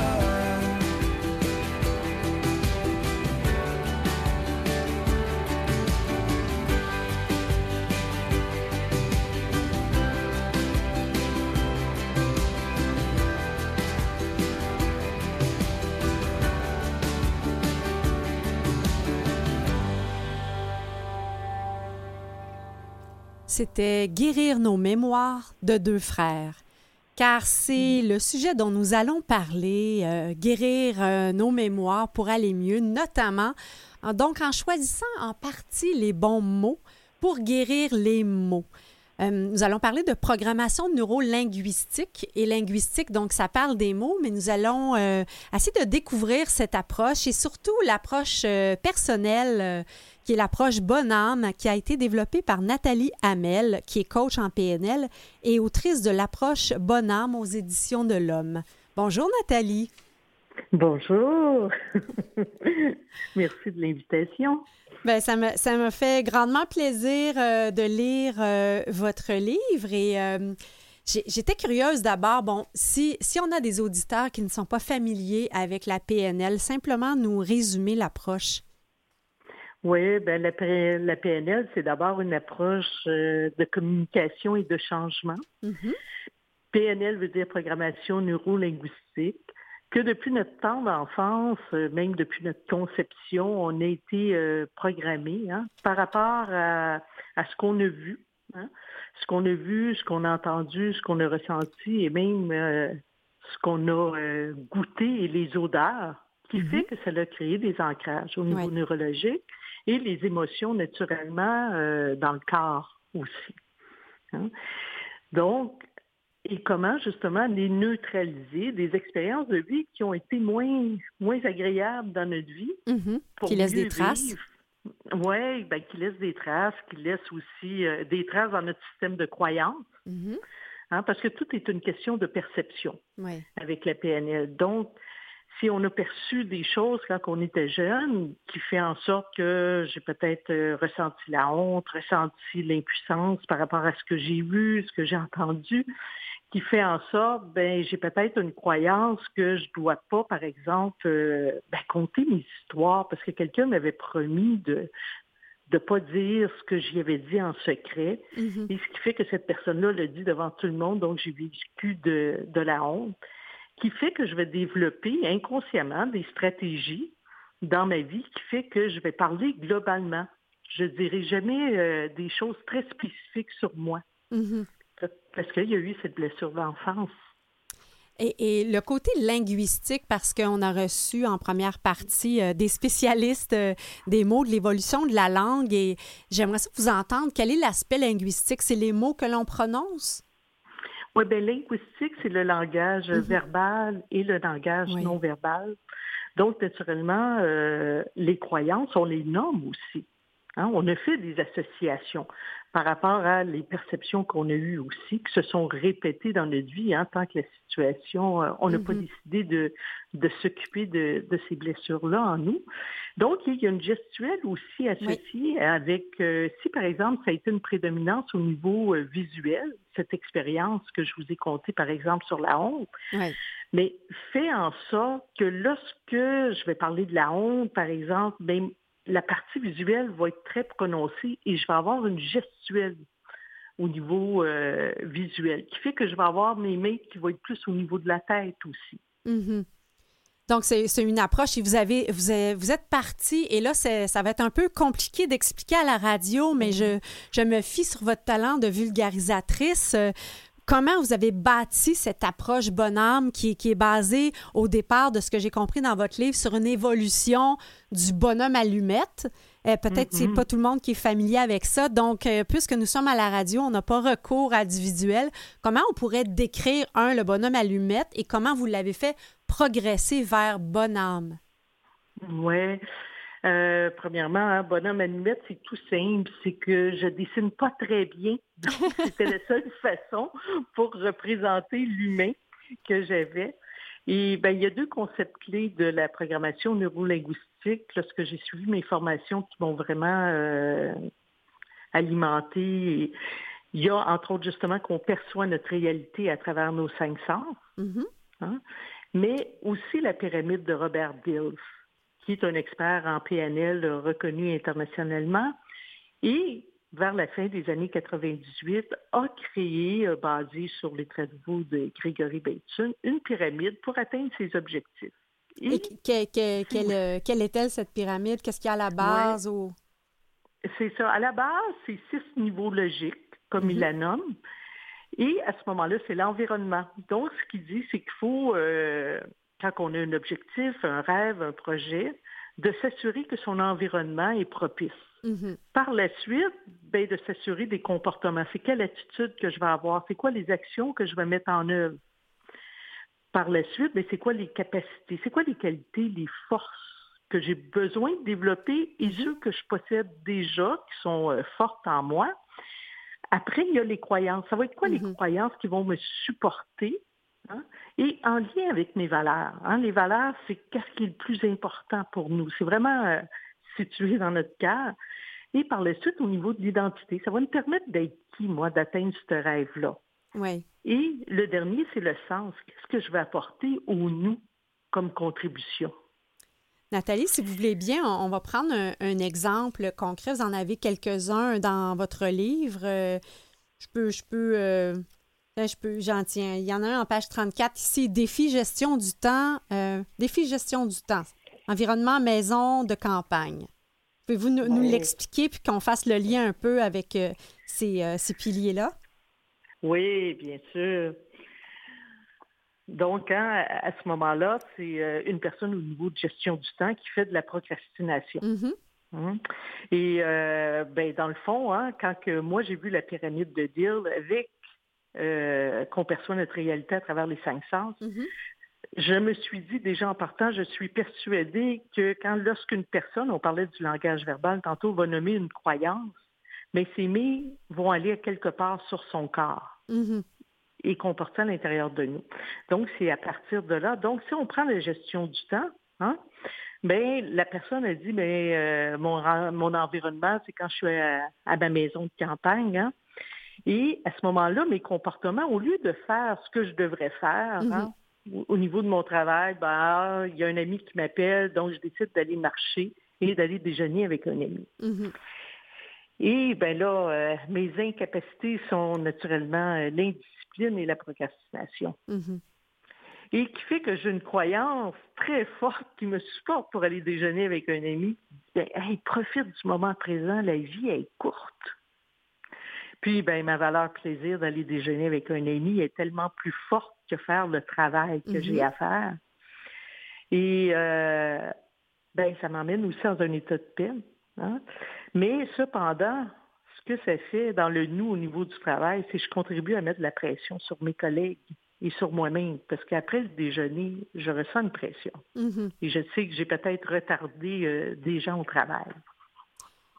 C'était Guérir nos mémoires de deux frères. Car c'est le sujet dont nous allons parler, euh, guérir euh, nos mémoires pour aller mieux, notamment en- donc en choisissant en partie les bons mots pour guérir les mots. Euh, nous allons parler de programmation neurolinguistique et linguistique, donc ça parle des mots, mais nous allons euh, essayer de découvrir cette approche et surtout l'approche euh, personnelle, euh, qui est l'approche Bonhomme, qui a été développée par Nathalie Hamel, qui est coach en P N L et autrice de l'approche Bonhomme aux éditions de l'Homme. Bonjour Nathalie. Bonjour. Merci de l'invitation. Bien, ça me, ça me fait grandement plaisir euh, de lire euh, votre livre et euh, j'ai- j'étais curieuse d'abord, bon, si, si on a des auditeurs qui ne sont pas familiers avec la P N L, simplement nous résumer l'approche. Oui, ben la, P- la P N L, c'est d'abord une approche euh, de communication et de changement. Mhm. P N L veut dire programmation neurolinguistique, que depuis notre temps d'enfance, euh, même depuis notre conception, on a été euh, programmé hein, par rapport à, à ce qu'on a vu, hein, ce qu'on a vu, ce qu'on a entendu, ce qu'on a ressenti et même euh, ce qu'on a euh, goûté et les odeurs, qui Mhm. fait que ça a créé des ancrages au niveau Ouais. neurologique et les émotions naturellement euh, dans le corps aussi. hein. Donc, et comment justement les neutraliser des expériences de vie qui ont été moins, moins agréables dans notre vie. Mhm. Pour Qui laisse mieux des traces. vivre. Oui, ben, qui laissent des traces, qui laissent aussi euh, des traces dans notre système de croyance, Mhm. hein, parce que tout est une question de perception Ouais. avec la P N L. Donc, si on a perçu des choses quand on était jeune, qui fait en sorte que j'ai peut-être euh, ressenti la honte, ressenti l'impuissance par rapport à ce que j'ai vu, ce que j'ai entendu, qui fait en sorte, ben j'ai peut-être une croyance que je dois pas, par exemple, euh, ben, conter mes histoires parce que quelqu'un m'avait promis de de pas dire ce que j'y avais dit en secret. Mhm. Et ce qui fait que cette personne-là l'a dit devant tout le monde, donc j'ai vécu de, de la honte, qui fait que je vais développer inconsciemment des stratégies dans ma vie qui fait que je vais parler globalement. Je ne dirai jamais euh, des choses très spécifiques sur moi. Mhm. Parce qu'il y a eu cette blessure d'enfance. Et, et le côté linguistique, parce qu'on a reçu en première partie euh, des spécialistes euh, des mots, de l'évolution de la langue, et j'aimerais ça vous entendre. Quel est l'aspect linguistique? C'est les mots que l'on prononce? Oui, bien, linguistique, c'est le langage Mhm. verbal et le langage Oui. non verbal. Donc, naturellement, euh, les croyances, on les nomme aussi. Hein? On a fait des associations par rapport à les perceptions qu'on a eues aussi, qui se sont répétées dans notre vie, hein, tant que la situation, euh, on n'a mm-hmm. pas décidé de, de s'occuper de, de ces blessures-là en nous. Donc, il y a une gestuelle aussi associée oui. avec, euh, si par exemple, ça a été une prédominance au niveau euh, visuel, cette expérience que je vous ai contée, par exemple, sur la honte, oui. mais fait en sorte que lorsque je vais parler de la honte, par exemple, bien, la partie visuelle va être très prononcée et je vais avoir une gestuelle au niveau euh, visuel, qui fait que je vais avoir mes mains qui vont être plus au niveau de la tête aussi. Mm-hmm. Donc, c'est, c'est une approche et vous avez, vous, avez, vous êtes parti et là, c'est, ça va être un peu compliqué d'expliquer à la radio, mais mm-hmm. je, je me fie sur votre talent de vulgarisatrice. Euh, Comment vous avez bâti cette approche bonhomme qui, qui est basée au départ, de ce que j'ai compris dans votre livre, sur une évolution du bonhomme allumette? Euh, peut-être mm-hmm. que c'est pas tout le monde qui est familier avec ça. Donc, euh, puisque nous sommes à la radio, on n'a pas recours à du visuel. Comment on pourrait décrire, un, le bonhomme allumette et comment vous l'avez fait progresser vers bonhomme? Oui. Euh, premièrement, hein, bonhomme allumette, c'est tout simple. C'est que je dessine pas très bien. Donc, c'était la seule façon pour représenter l'humain que j'avais. Et ben, il y a deux concepts clés de la programmation neurolinguistique lorsque j'ai suivi mes formations qui m'ont vraiment euh, alimenté. Il y a, entre autres, justement, qu'on perçoit notre réalité à travers nos cinq sens, mm-hmm. hein, mais aussi la pyramide de Robert Dills, qui est un expert en P N L reconnu internationalement, et vers la fin des années quatre-vingt-dix-huit, a créé, euh, basé sur les travaux de Gregory Bateson, une pyramide pour atteindre ses objectifs. Et, et que, que, quelle, quelle est-elle, cette pyramide? Qu'est-ce qu'il y a à la base? Ouais. Ou... C'est ça. À la base, c'est six niveaux logiques, comme mm-hmm. il la nomme. Et à ce moment-là, c'est l'environnement. Donc, ce qu'il dit, c'est qu'il faut... Euh, quand on a un objectif, un rêve, un projet, de s'assurer que son environnement est propice. Mm-hmm. Par la suite, ben, de s'assurer des comportements. C'est quelle attitude que je vais avoir? C'est quoi les actions que je vais mettre en œuvre? Par la suite, ben, c'est quoi les capacités? C'est quoi les qualités, les forces que j'ai besoin de développer et mm-hmm. ceux que je possède déjà, qui sont euh, fortes en moi? Après, il y a les croyances. Ça va être quoi mm-hmm. les croyances qui vont me supporter? Hein? Et en lien avec mes valeurs. Hein? Les valeurs, c'est qu'est-ce qui est le plus important pour nous. C'est vraiment euh, situé dans notre cœur. Et par la suite, au niveau de l'identité, ça va me permettre d'être qui, moi, d'atteindre ce rêve-là. Oui. Et le dernier, c'est le sens. Qu'est-ce que je vais apporter au nous comme contribution? Nathalie, si vous voulez bien, on va prendre un, un exemple concret. Vous en avez quelques-uns dans votre livre. Euh, je peux... Je peux euh... Là, je peux, j'en tiens. Il y en a un en page trente-quatre ici, défi gestion du temps. Euh, défi gestion du temps. Environnement, maison, de campagne. Pouvez-vous nous, oui. nous l'expliquer puis qu'on fasse le lien un peu avec euh, ces, euh, ces piliers-là? Oui, bien sûr. Donc, hein, à ce moment-là, c'est euh, une personne au niveau de gestion du temps qui fait de la procrastination. Mm-hmm. Hum. Et euh, ben, dans le fond, hein, quand que moi j'ai vu la pyramide de Dill avec Euh, qu'on perçoit notre réalité à travers les cinq sens. Mm-hmm. Je me suis dit, déjà en partant, je suis persuadée que quand, lorsqu'une personne, on parlait du langage verbal tantôt, va nommer une croyance, mais ces mots vont aller quelque part sur son corps mm-hmm. et comporter à l'intérieur de nous. Donc, c'est à partir de là. Donc, si on prend la gestion du temps, hein, bien, la personne a dit, bien, euh, mon, mon environnement, c'est quand je suis à, à ma maison de campagne, hein, et à ce moment-là, mes comportements, au lieu de faire ce que je devrais faire, mm-hmm. hein, au, au niveau de mon travail, ben, il y a un ami qui m'appelle, donc je décide d'aller marcher et d'aller déjeuner avec un ami. Mm-hmm. Et bien là, euh, mes incapacités sont naturellement euh, l'indiscipline et la procrastination. Mm-hmm. Et qui fait que j'ai une croyance très forte qui me supporte pour aller déjeuner avec un ami. Bien, hey, profite du moment présent, la vie est courte. Puis, ben, ma valeur plaisir d'aller déjeuner avec un ami est tellement plus forte que faire le travail que mm-hmm. j'ai à faire. Et, euh, ben, ça m'emmène aussi dans un état de paix. Hein? Mais cependant, ce que ça fait dans le nous au niveau du travail, c'est que je contribue à mettre de la pression sur mes collègues et sur moi-même. Parce qu'après le déjeuner, je ressens une pression. Mm-hmm. Et je sais que j'ai peut-être retardé euh, des gens au travail.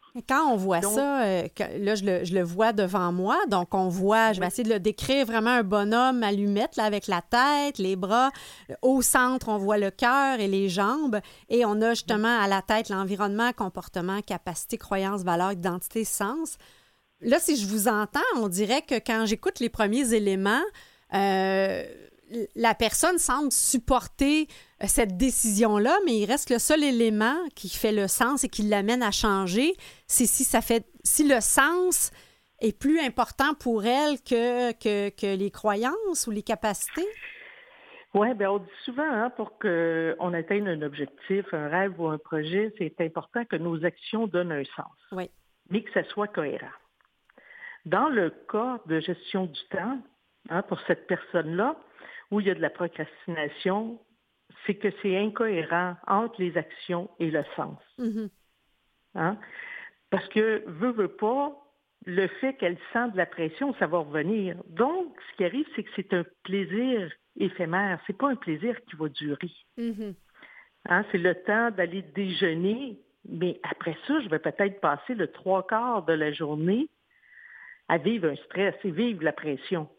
Quand on voit Donc, ça, euh, que- là, je le, je le vois devant moi. Donc, on voit, je vais Oui. essayer de le décrire vraiment un bonhomme allumette, là, avec la tête, les bras. Au centre, on voit le cœur et les jambes. Et on a justement à la tête l'environnement, comportement, capacité, croyance, valeur, identité, sens. Là, si je vous entends, on dirait que quand j'écoute les premiers éléments, euh, la personne semble supporter euh, cette décision-là, mais il reste que le seul élément qui fait le sens et qui l'amène à changer, c'est si ça fait si le sens est plus important pour elle que, que, que les croyances ou les capacités. Oui, bien, on dit souvent, hein, pour qu'on atteigne un objectif, un rêve ou un projet, c'est important que nos actions donnent un sens, Oui. mais que ça soit cohérent. Dans le cas de gestion du temps, hein, pour cette personne-là, où il y a de la procrastination, c'est que c'est incohérent entre les actions et le sens. Mm-hmm. Hein? Parce que, veut, veut pas, le fait qu'elle sent de la pression, ça va revenir. Donc, ce qui arrive, c'est que c'est un plaisir éphémère. C'est pas un plaisir qui va durer. Mm-hmm. Hein? C'est le temps d'aller déjeuner, mais après ça, je vais peut-être passer le trois quarts de la journée à vivre un stress et vivre la pression.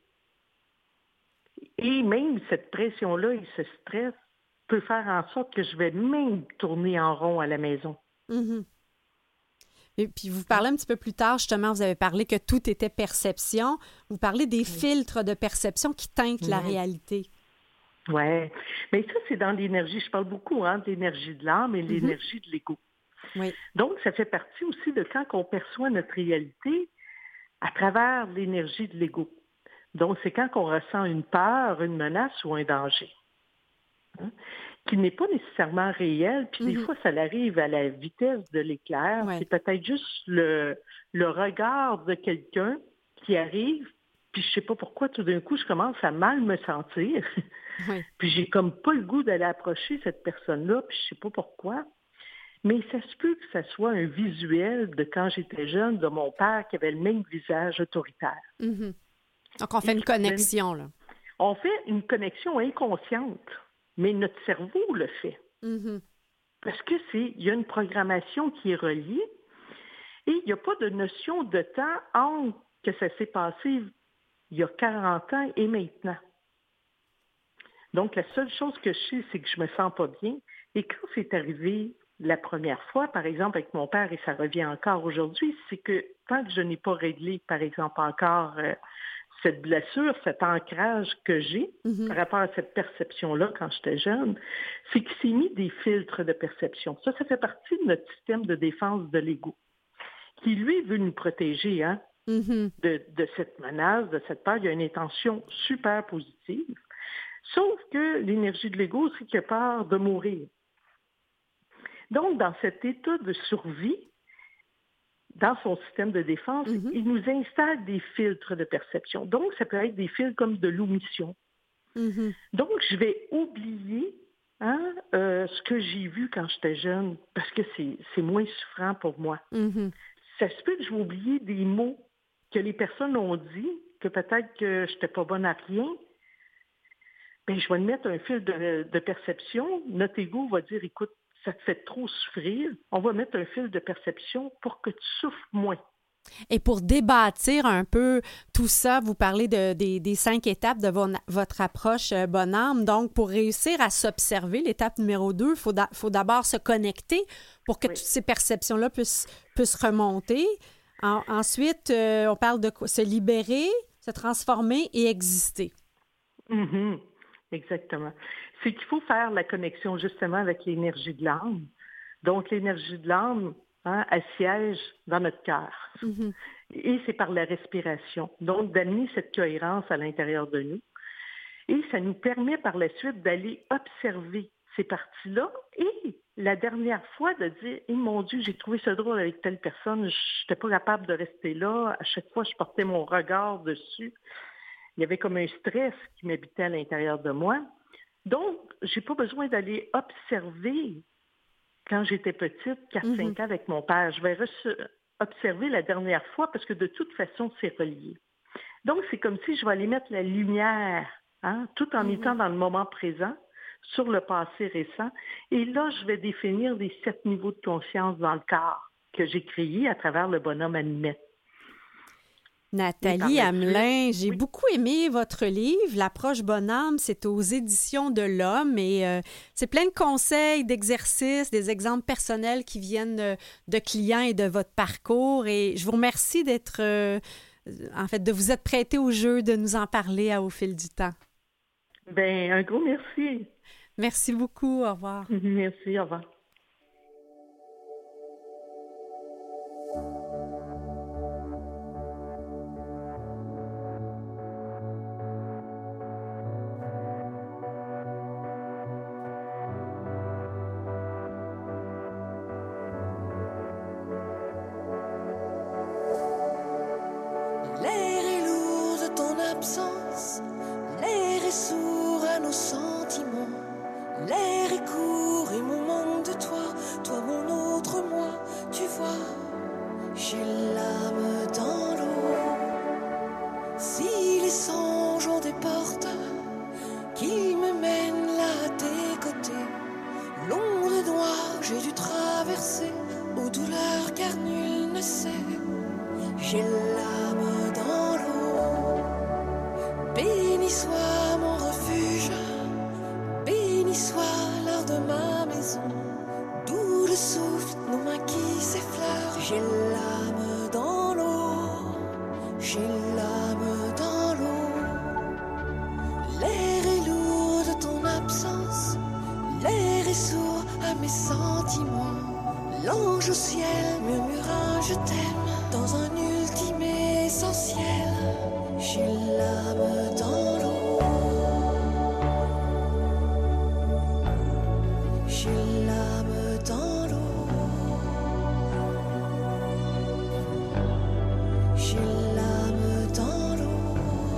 Et même cette pression-là et ce stress peut faire en sorte que je vais même tourner en rond à la maison. Mm-hmm. Et puis, vous parlez un petit peu plus tard, justement, vous avez parlé que tout était perception. Vous parlez des oui. filtres de perception qui teintent oui. la réalité. Oui. Mais ça, c'est dans l'énergie. Je parle beaucoup hein, de l'énergie de l'âme et de mm-hmm. l'énergie de l'ego. Oui. Donc, ça fait partie aussi de quand on perçoit notre réalité à travers l'énergie de l'ego. Donc, c'est quand on ressent une peur, une menace ou un danger, hein, qui n'est pas nécessairement réel. Puis mm-hmm. des fois, ça arrive à la vitesse de l'éclair. Ouais. C'est peut-être juste le, le regard de quelqu'un qui arrive, puis je sais pas pourquoi, tout d'un coup, je commence à mal me sentir. Ouais. Puis j'ai comme pas le goût d'aller approcher cette personne-là, puis je sais pas pourquoi. Mais ça se peut que ça soit un visuel de quand j'étais jeune, de mon père qui avait le même visage autoritaire. Mm-hmm. Donc, on fait une connexion, là. On fait une connexion inconsciente, mais notre cerveau le fait. Mm-hmm. Parce que c'est, il y a une programmation qui est reliée et il n'y a pas de notion de temps entre que ça s'est passé il y a quarante ans et maintenant. Donc, la seule chose que je sais, c'est que je me sens pas bien. Et quand c'est arrivé la première fois, par exemple, avec mon père, et ça revient encore aujourd'hui, c'est que tant que je n'ai pas réglé, par exemple, encore euh, cette blessure, cet ancrage que j'ai mm-hmm. par rapport à cette perception-là quand j'étais jeune, c'est qu'il s'est mis des filtres de perception. Ça, ça fait partie de notre système de défense de l'ego, qui, lui, veut nous protéger hein, mm-hmm. de, de cette menace, de cette peur. Il y a une intention super positive. Sauf que l'énergie de l'ego, c'est qu'il a peur de mourir. Donc, dans cet état de survie, dans son système de défense, mm-hmm. il nous installe des filtres de perception. Donc, ça peut être des filtres comme de l'omission. Mm-hmm. Donc, je vais oublier hein, euh, ce que j'ai vu quand j'étais jeune, parce que c'est, c'est moins souffrant pour moi. Mm-hmm. Ça se peut que je vais oublier des mots que les personnes ont dit, que peut-être que je n'étais pas bonne à rien. Bien, je vais mettre un fil de, de perception. Notre ego va dire, écoute, ça te fait trop souffrir, on va mettre un fil de perception pour que tu souffres moins. Et pour débâtir un peu tout ça, vous parlez de, des, des cinq étapes de vo- votre approche euh, bonne âme. Donc, pour réussir à s'observer, l'étape numéro deux, il faut, da- faut d'abord se connecter pour que oui. toutes ces perceptions-là puissent, puissent remonter. En, ensuite, euh, on parle de quoi? Se libérer, se transformer et exister. Mm-hmm. Exactement. C'est qu'il faut faire la connexion justement avec l'énergie de l'âme. Donc, l'énergie de l'âme, hein, elle siège dans notre cœur. Mm-hmm. Et c'est par la respiration. Donc, d'amener cette cohérence à l'intérieur de nous. Et ça nous permet par la suite d'aller observer ces parties-là. Et la dernière fois, de dire, eh, mon Dieu, j'ai trouvé ça drôle avec telle personne, je n'étais pas capable de rester là. À chaque fois, je portais mon regard dessus. Il y avait comme un stress qui m'habitait à l'intérieur de moi. Donc, je n'ai pas besoin d'aller observer quand j'étais petite, quatre cinq mm-hmm. ans avec mon père. Je vais re- observer la dernière fois parce que de toute façon, c'est relié. Donc, c'est comme si je vais aller mettre la lumière, hein, tout en mm-hmm. étant dans le moment présent, sur le passé récent. Et là, je vais définir les sept niveaux de conscience dans le corps. que j'ai créé à travers le bonhomme animé. Nathalie Hamelin, j'ai oui. beaucoup aimé votre livre. L'approche bonhomme, c'est aux éditions de l'Homme et euh, c'est plein de conseils, d'exercices, des exemples personnels qui viennent de clients et de votre parcours. Et je vous remercie d'être, euh, en fait, de vous être prêté au jeu, de nous en parler à, au fil du temps. Bien, un gros merci. Merci beaucoup. Au revoir. Merci, au revoir. L'air est sourd à nos sentiments, l'air est court et mon manque de toi, toi mon autre moi, tu vois, j'ai l'âme dans l'eau. Si les songes ont des portes qui me mènent là à tes côtés, l'ombre noire j'ai dû traverser aux douleurs car nul ne sait, j'ai l'âme dans l'eau. Béni soit mon refuge, béni soit l'heure de ma maison, d'où le souffle, nos mains qui s'effleurent. J'ai l'âme dans l'eau, j'ai l'âme dans l'eau. L'air est lourd de ton absence, l'air est sourd à mes sentiments. L'ange au ciel murmura je t'aime dans un ultime essentiel. J'ai l'âme dans l'eau, j'ai l'âme dans l'eau, j'ai l'âme dans l'eau,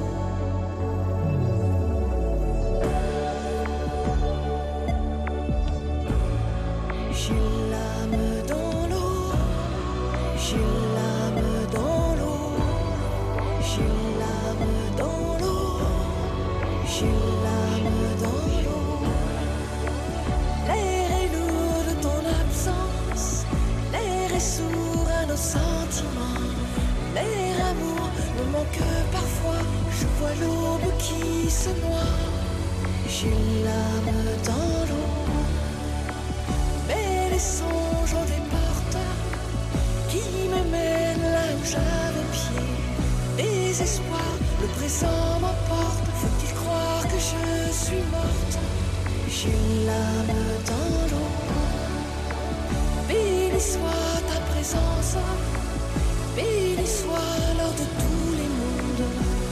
j'ai l'âme dans l'eau, j'ai l'âme dans l'eau, j'ai l'âme dans l'eau, j'ai l'âme dans l'eau. L'air est lourd de ton absence, l'air est sourd à nos sentiments. L'air amour me manque parfois, je vois l'aube qui se noie. J'ai l'âme dans l'eau, mais les songes ont des portes qui me mènent là où j'avais pied. Désespoir, le présent m'emporte, faut-il croire que je suis morte? J'ai l'âme dans l'eau, béni soit ta présence, béni soit l'heure de tous les mondes.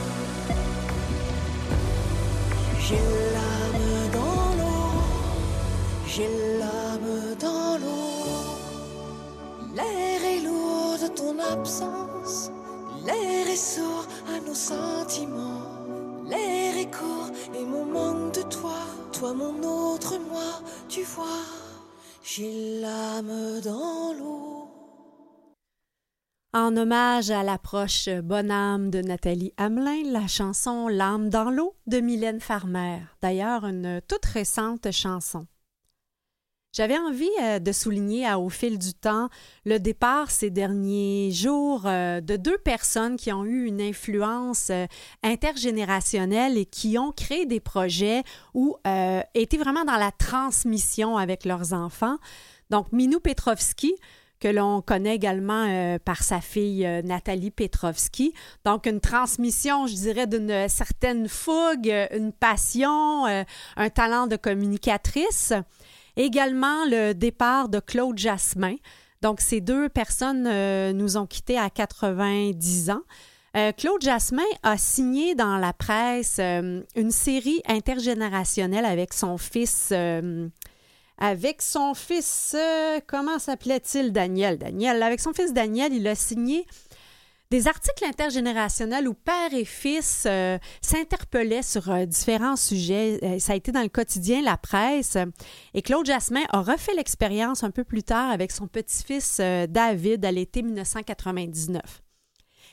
J'ai l'âme dans l'eau, j'ai l'âme dans l'eau. L'air est lourd de ton absence, l'air est sourd à nos sentiments. L'air est court et mon manque de toi, toi mon autre moi, tu vois, j'ai l'âme dans l'eau. En hommage à l'approche bonne âme de Nathalie Hamelin, la chanson L'âme dans l'eau de Mylène Farmer, d'ailleurs une toute récente chanson. J'avais envie euh, de souligner à, au fil du temps le départ ces derniers jours euh, de deux personnes qui ont eu une influence euh, intergénérationnelle et qui ont créé des projets ou euh, étaient vraiment dans la transmission avec leurs enfants. Donc, Minou Petrovski, que l'on connaît également euh, par sa fille euh, Nathalie Petrovski. Donc, une transmission, je dirais, d'une certaine fougue, une passion, euh, un talent de communicatrice. Également, le départ de Claude Jasmin. Donc, ces deux personnes euh, nous ont quittés à quatre-vingt-dix ans. Euh, Claude Jasmin a signé dans la presse euh, une série intergénérationnelle avec son fils... Euh, avec son fils... Euh, comment s'appelait-il? Daniel. Daniel. Avec son fils Daniel, il a signé des articles intergénérationnels où père et fils euh, s'interpellaient sur euh, différents sujets. Euh, ça a été dans le quotidien La Presse. Et Claude Jasmin a refait l'expérience un peu plus tard avec son petit-fils euh, David à l'été dix-neuf cent quatre-vingt-dix-neuf.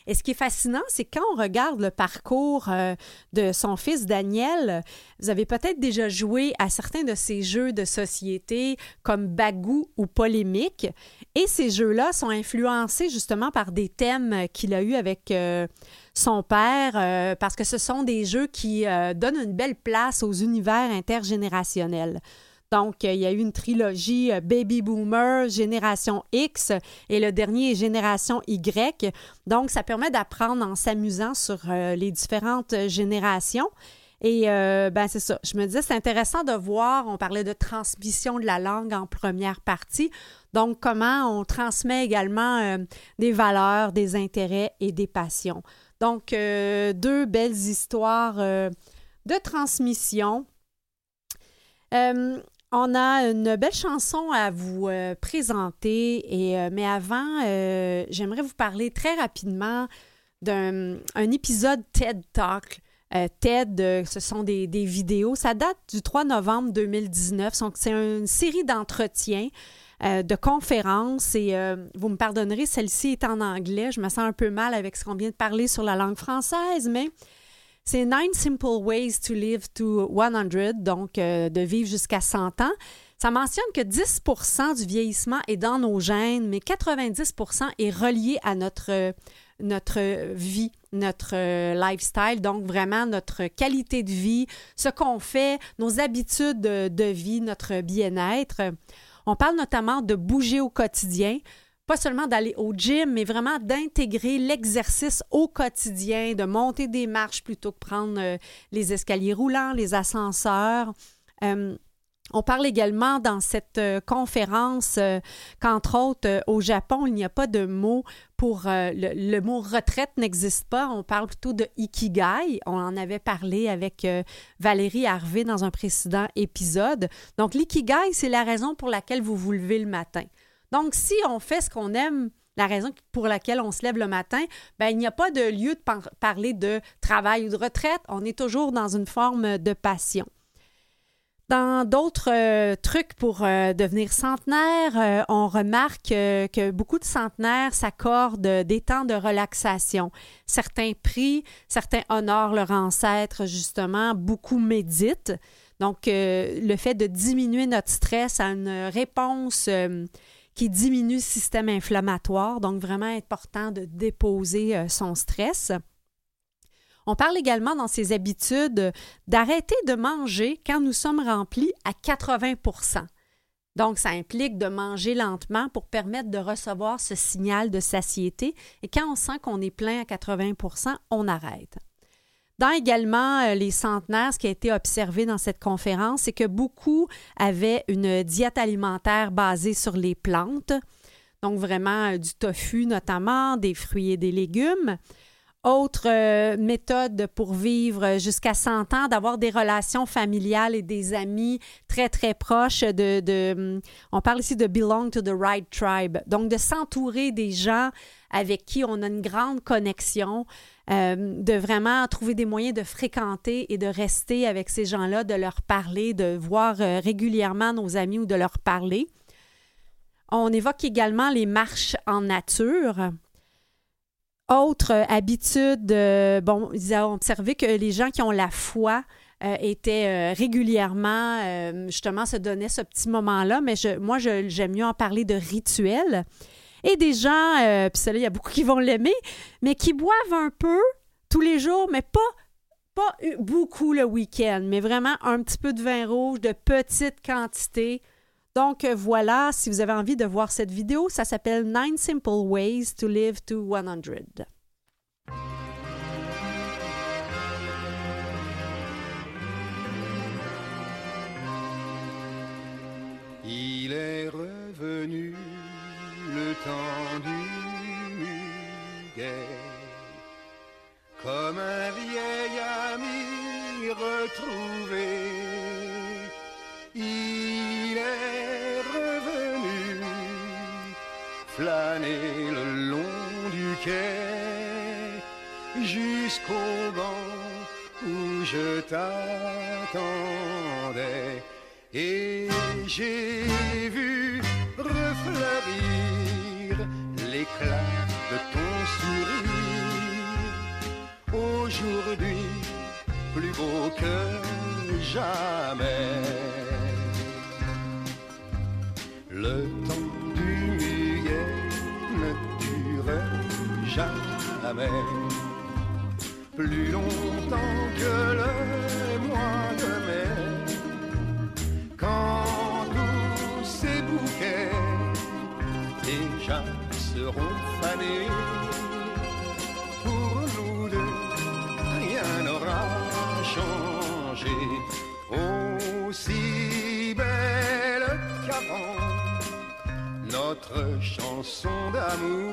Et ce qui est fascinant, c'est quand on regarde le parcours euh, de son fils Daniel, vous avez peut-être déjà joué à certains de ces jeux de société comme Bagou ou Polémique. Et ces jeux-là sont influencés justement par des thèmes qu'il a eus avec euh, son père, euh, parce que ce sont des jeux qui euh, donnent une belle place aux univers intergénérationnels. Donc, il y a eu une trilogie Baby Boomer, Génération X et le dernier est Génération Y. Donc, ça permet d'apprendre en s'amusant sur euh, les différentes générations. Et euh, ben c'est ça. Je me disais, c'est intéressant de voir, on parlait de transmission de la langue en première partie. Donc, comment on transmet également euh, des valeurs, des intérêts et des passions. Donc, euh, deux belles histoires euh, de transmission. Euh, On a une belle chanson à vous euh, présenter, et, euh, mais avant, euh, j'aimerais vous parler très rapidement d'un un épisode TED Talk. Euh, TED, euh, ce sont des, des vidéos. Ça date du trois novembre deux mille dix-neuf. Donc, c'est une série d'entretiens, euh, de conférences, et euh, vous me pardonnerez, celle-ci est en anglais. Je me sens un peu mal avec ce qu'on vient de parler sur la langue française, mais... C'est Nine Simple Ways to Live to one hundred, donc euh, de vivre jusqu'à cent ans. Ça mentionne que dix pour cent du vieillissement est dans nos gènes, mais quatre-vingt-dix pour cent est relié à notre, notre vie, notre lifestyle, donc vraiment notre qualité de vie, ce qu'on fait, nos habitudes de, de vie, notre bien-être. On parle notamment de bouger au quotidien. Pas seulement d'aller au gym, mais vraiment d'intégrer l'exercice au quotidien, de monter des marches plutôt que prendre euh, les escaliers roulants, les ascenseurs. Euh, on parle également dans cette euh, conférence euh, qu'entre autres, euh, au Japon, il n'y a pas de mot pour... Euh, le, le mot retraite n'existe pas. On parle plutôt de ikigai. On en avait parlé avec euh, Valérie Harvey dans un précédent épisode. Donc, l'ikigai, c'est la raison pour laquelle vous vous levez le matin. Donc, si on fait ce qu'on aime, la raison pour laquelle on se lève le matin, bien, il n'y a pas de lieu de par- parler de travail ou de retraite. On est toujours dans une forme de passion. Dans d'autres euh, trucs pour euh, devenir centenaire, euh, on remarque euh, que beaucoup de centenaires s'accordent des temps de relaxation. Certains prient, certains honorent leur ancêtre, justement, beaucoup méditent. Donc, euh, le fait de diminuer notre stress a une réponse... Euh, qui diminue le système inflammatoire, donc vraiment important de déposer euh, son stress. On parle également dans ses habitudes d'arrêter de manger quand nous sommes remplis à quatre-vingts pour cent. Donc, ça implique de manger lentement pour permettre de recevoir ce signal de satiété. Et quand on sent qu'on est plein à quatre-vingts pour cent, on arrête. Dans également euh, les centenaires, ce qui a été observé dans cette conférence, c'est que beaucoup avaient une diète alimentaire basée sur les plantes, donc vraiment euh, du tofu notamment, des fruits et des légumes. Autre euh, méthode pour vivre jusqu'à cent ans, d'avoir des relations familiales et des amis très, très proches. De, de, on parle ici de « belong to the right tribe », donc de s'entourer des gens avec qui on a une grande connexion, euh, de vraiment trouver des moyens de fréquenter et de rester avec ces gens-là, de leur parler, de voir euh, régulièrement nos amis ou de leur parler. On évoque également les marches en nature. Autre euh, habitude, euh, bon, ils ont observé que les gens qui ont la foi euh, étaient euh, régulièrement, euh, justement, se donnaient ce petit moment-là, mais je, moi, je, j'aime mieux en parler de rituels. Et des gens, euh, puis ceux-là, il y a beaucoup qui vont l'aimer, mais qui boivent un peu tous les jours, mais pas, pas beaucoup le week-end, mais vraiment un petit peu de vin rouge, de petite quantité. Donc voilà, si vous avez envie de voir cette vidéo, ça s'appelle Nine Simple Ways to Live to one hundred. Il est revenu le temps du muguet, comme un vieil ami retrouvé. Il est revenu flâner le long du quai jusqu'au banc où je t'attendais. Et j'ai vu refleurir l'éclat de ton sourire Le temps du muguet ne dure jamais plus longtemps que le mois de mai, quand tous ces bouquets déjà seront fanés. Pour nous deux, rien n'aura changé. Aussi belle qu'avant, notre chanson d'amour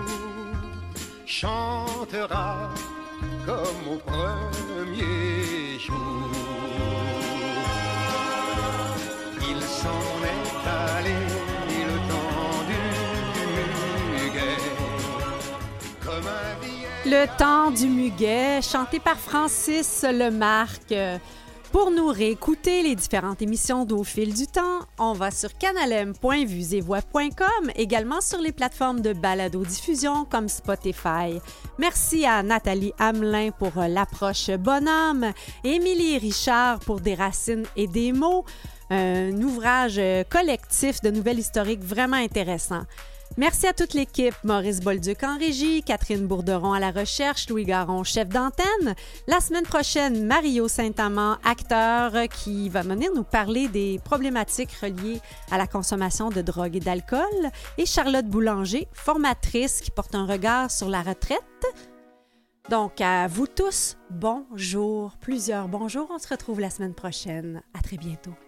chantera comme au premier jour. Il s'en est allé le temps du muguet, comme un billet. Le temps du muguet, chanté par Francis Lemarque. Pour nous réécouter les différentes émissions d'Au fil du temps, on va sur canalem point vues et voix point com, également sur les plateformes de balado-diffusion comme Spotify. Merci à Nathalie Hamelin pour l'approche bonhomme, Émilie Richard pour des racines et des mots, un ouvrage collectif de nouvelles historiques vraiment intéressant. Merci à toute l'équipe, Maurice Bolduc en régie, Catherine Bourderon à la recherche, Louis Garon, chef d'antenne. La semaine prochaine, Mario Saint-Amand, acteur, qui va venir nous parler des problématiques reliées à la consommation de drogue et d'alcool. Et Charlotte Boulanger, formatrice, qui porte un regard sur la retraite. Donc, à vous tous, bonjour, plusieurs bonjours. On se retrouve la semaine prochaine. À très bientôt.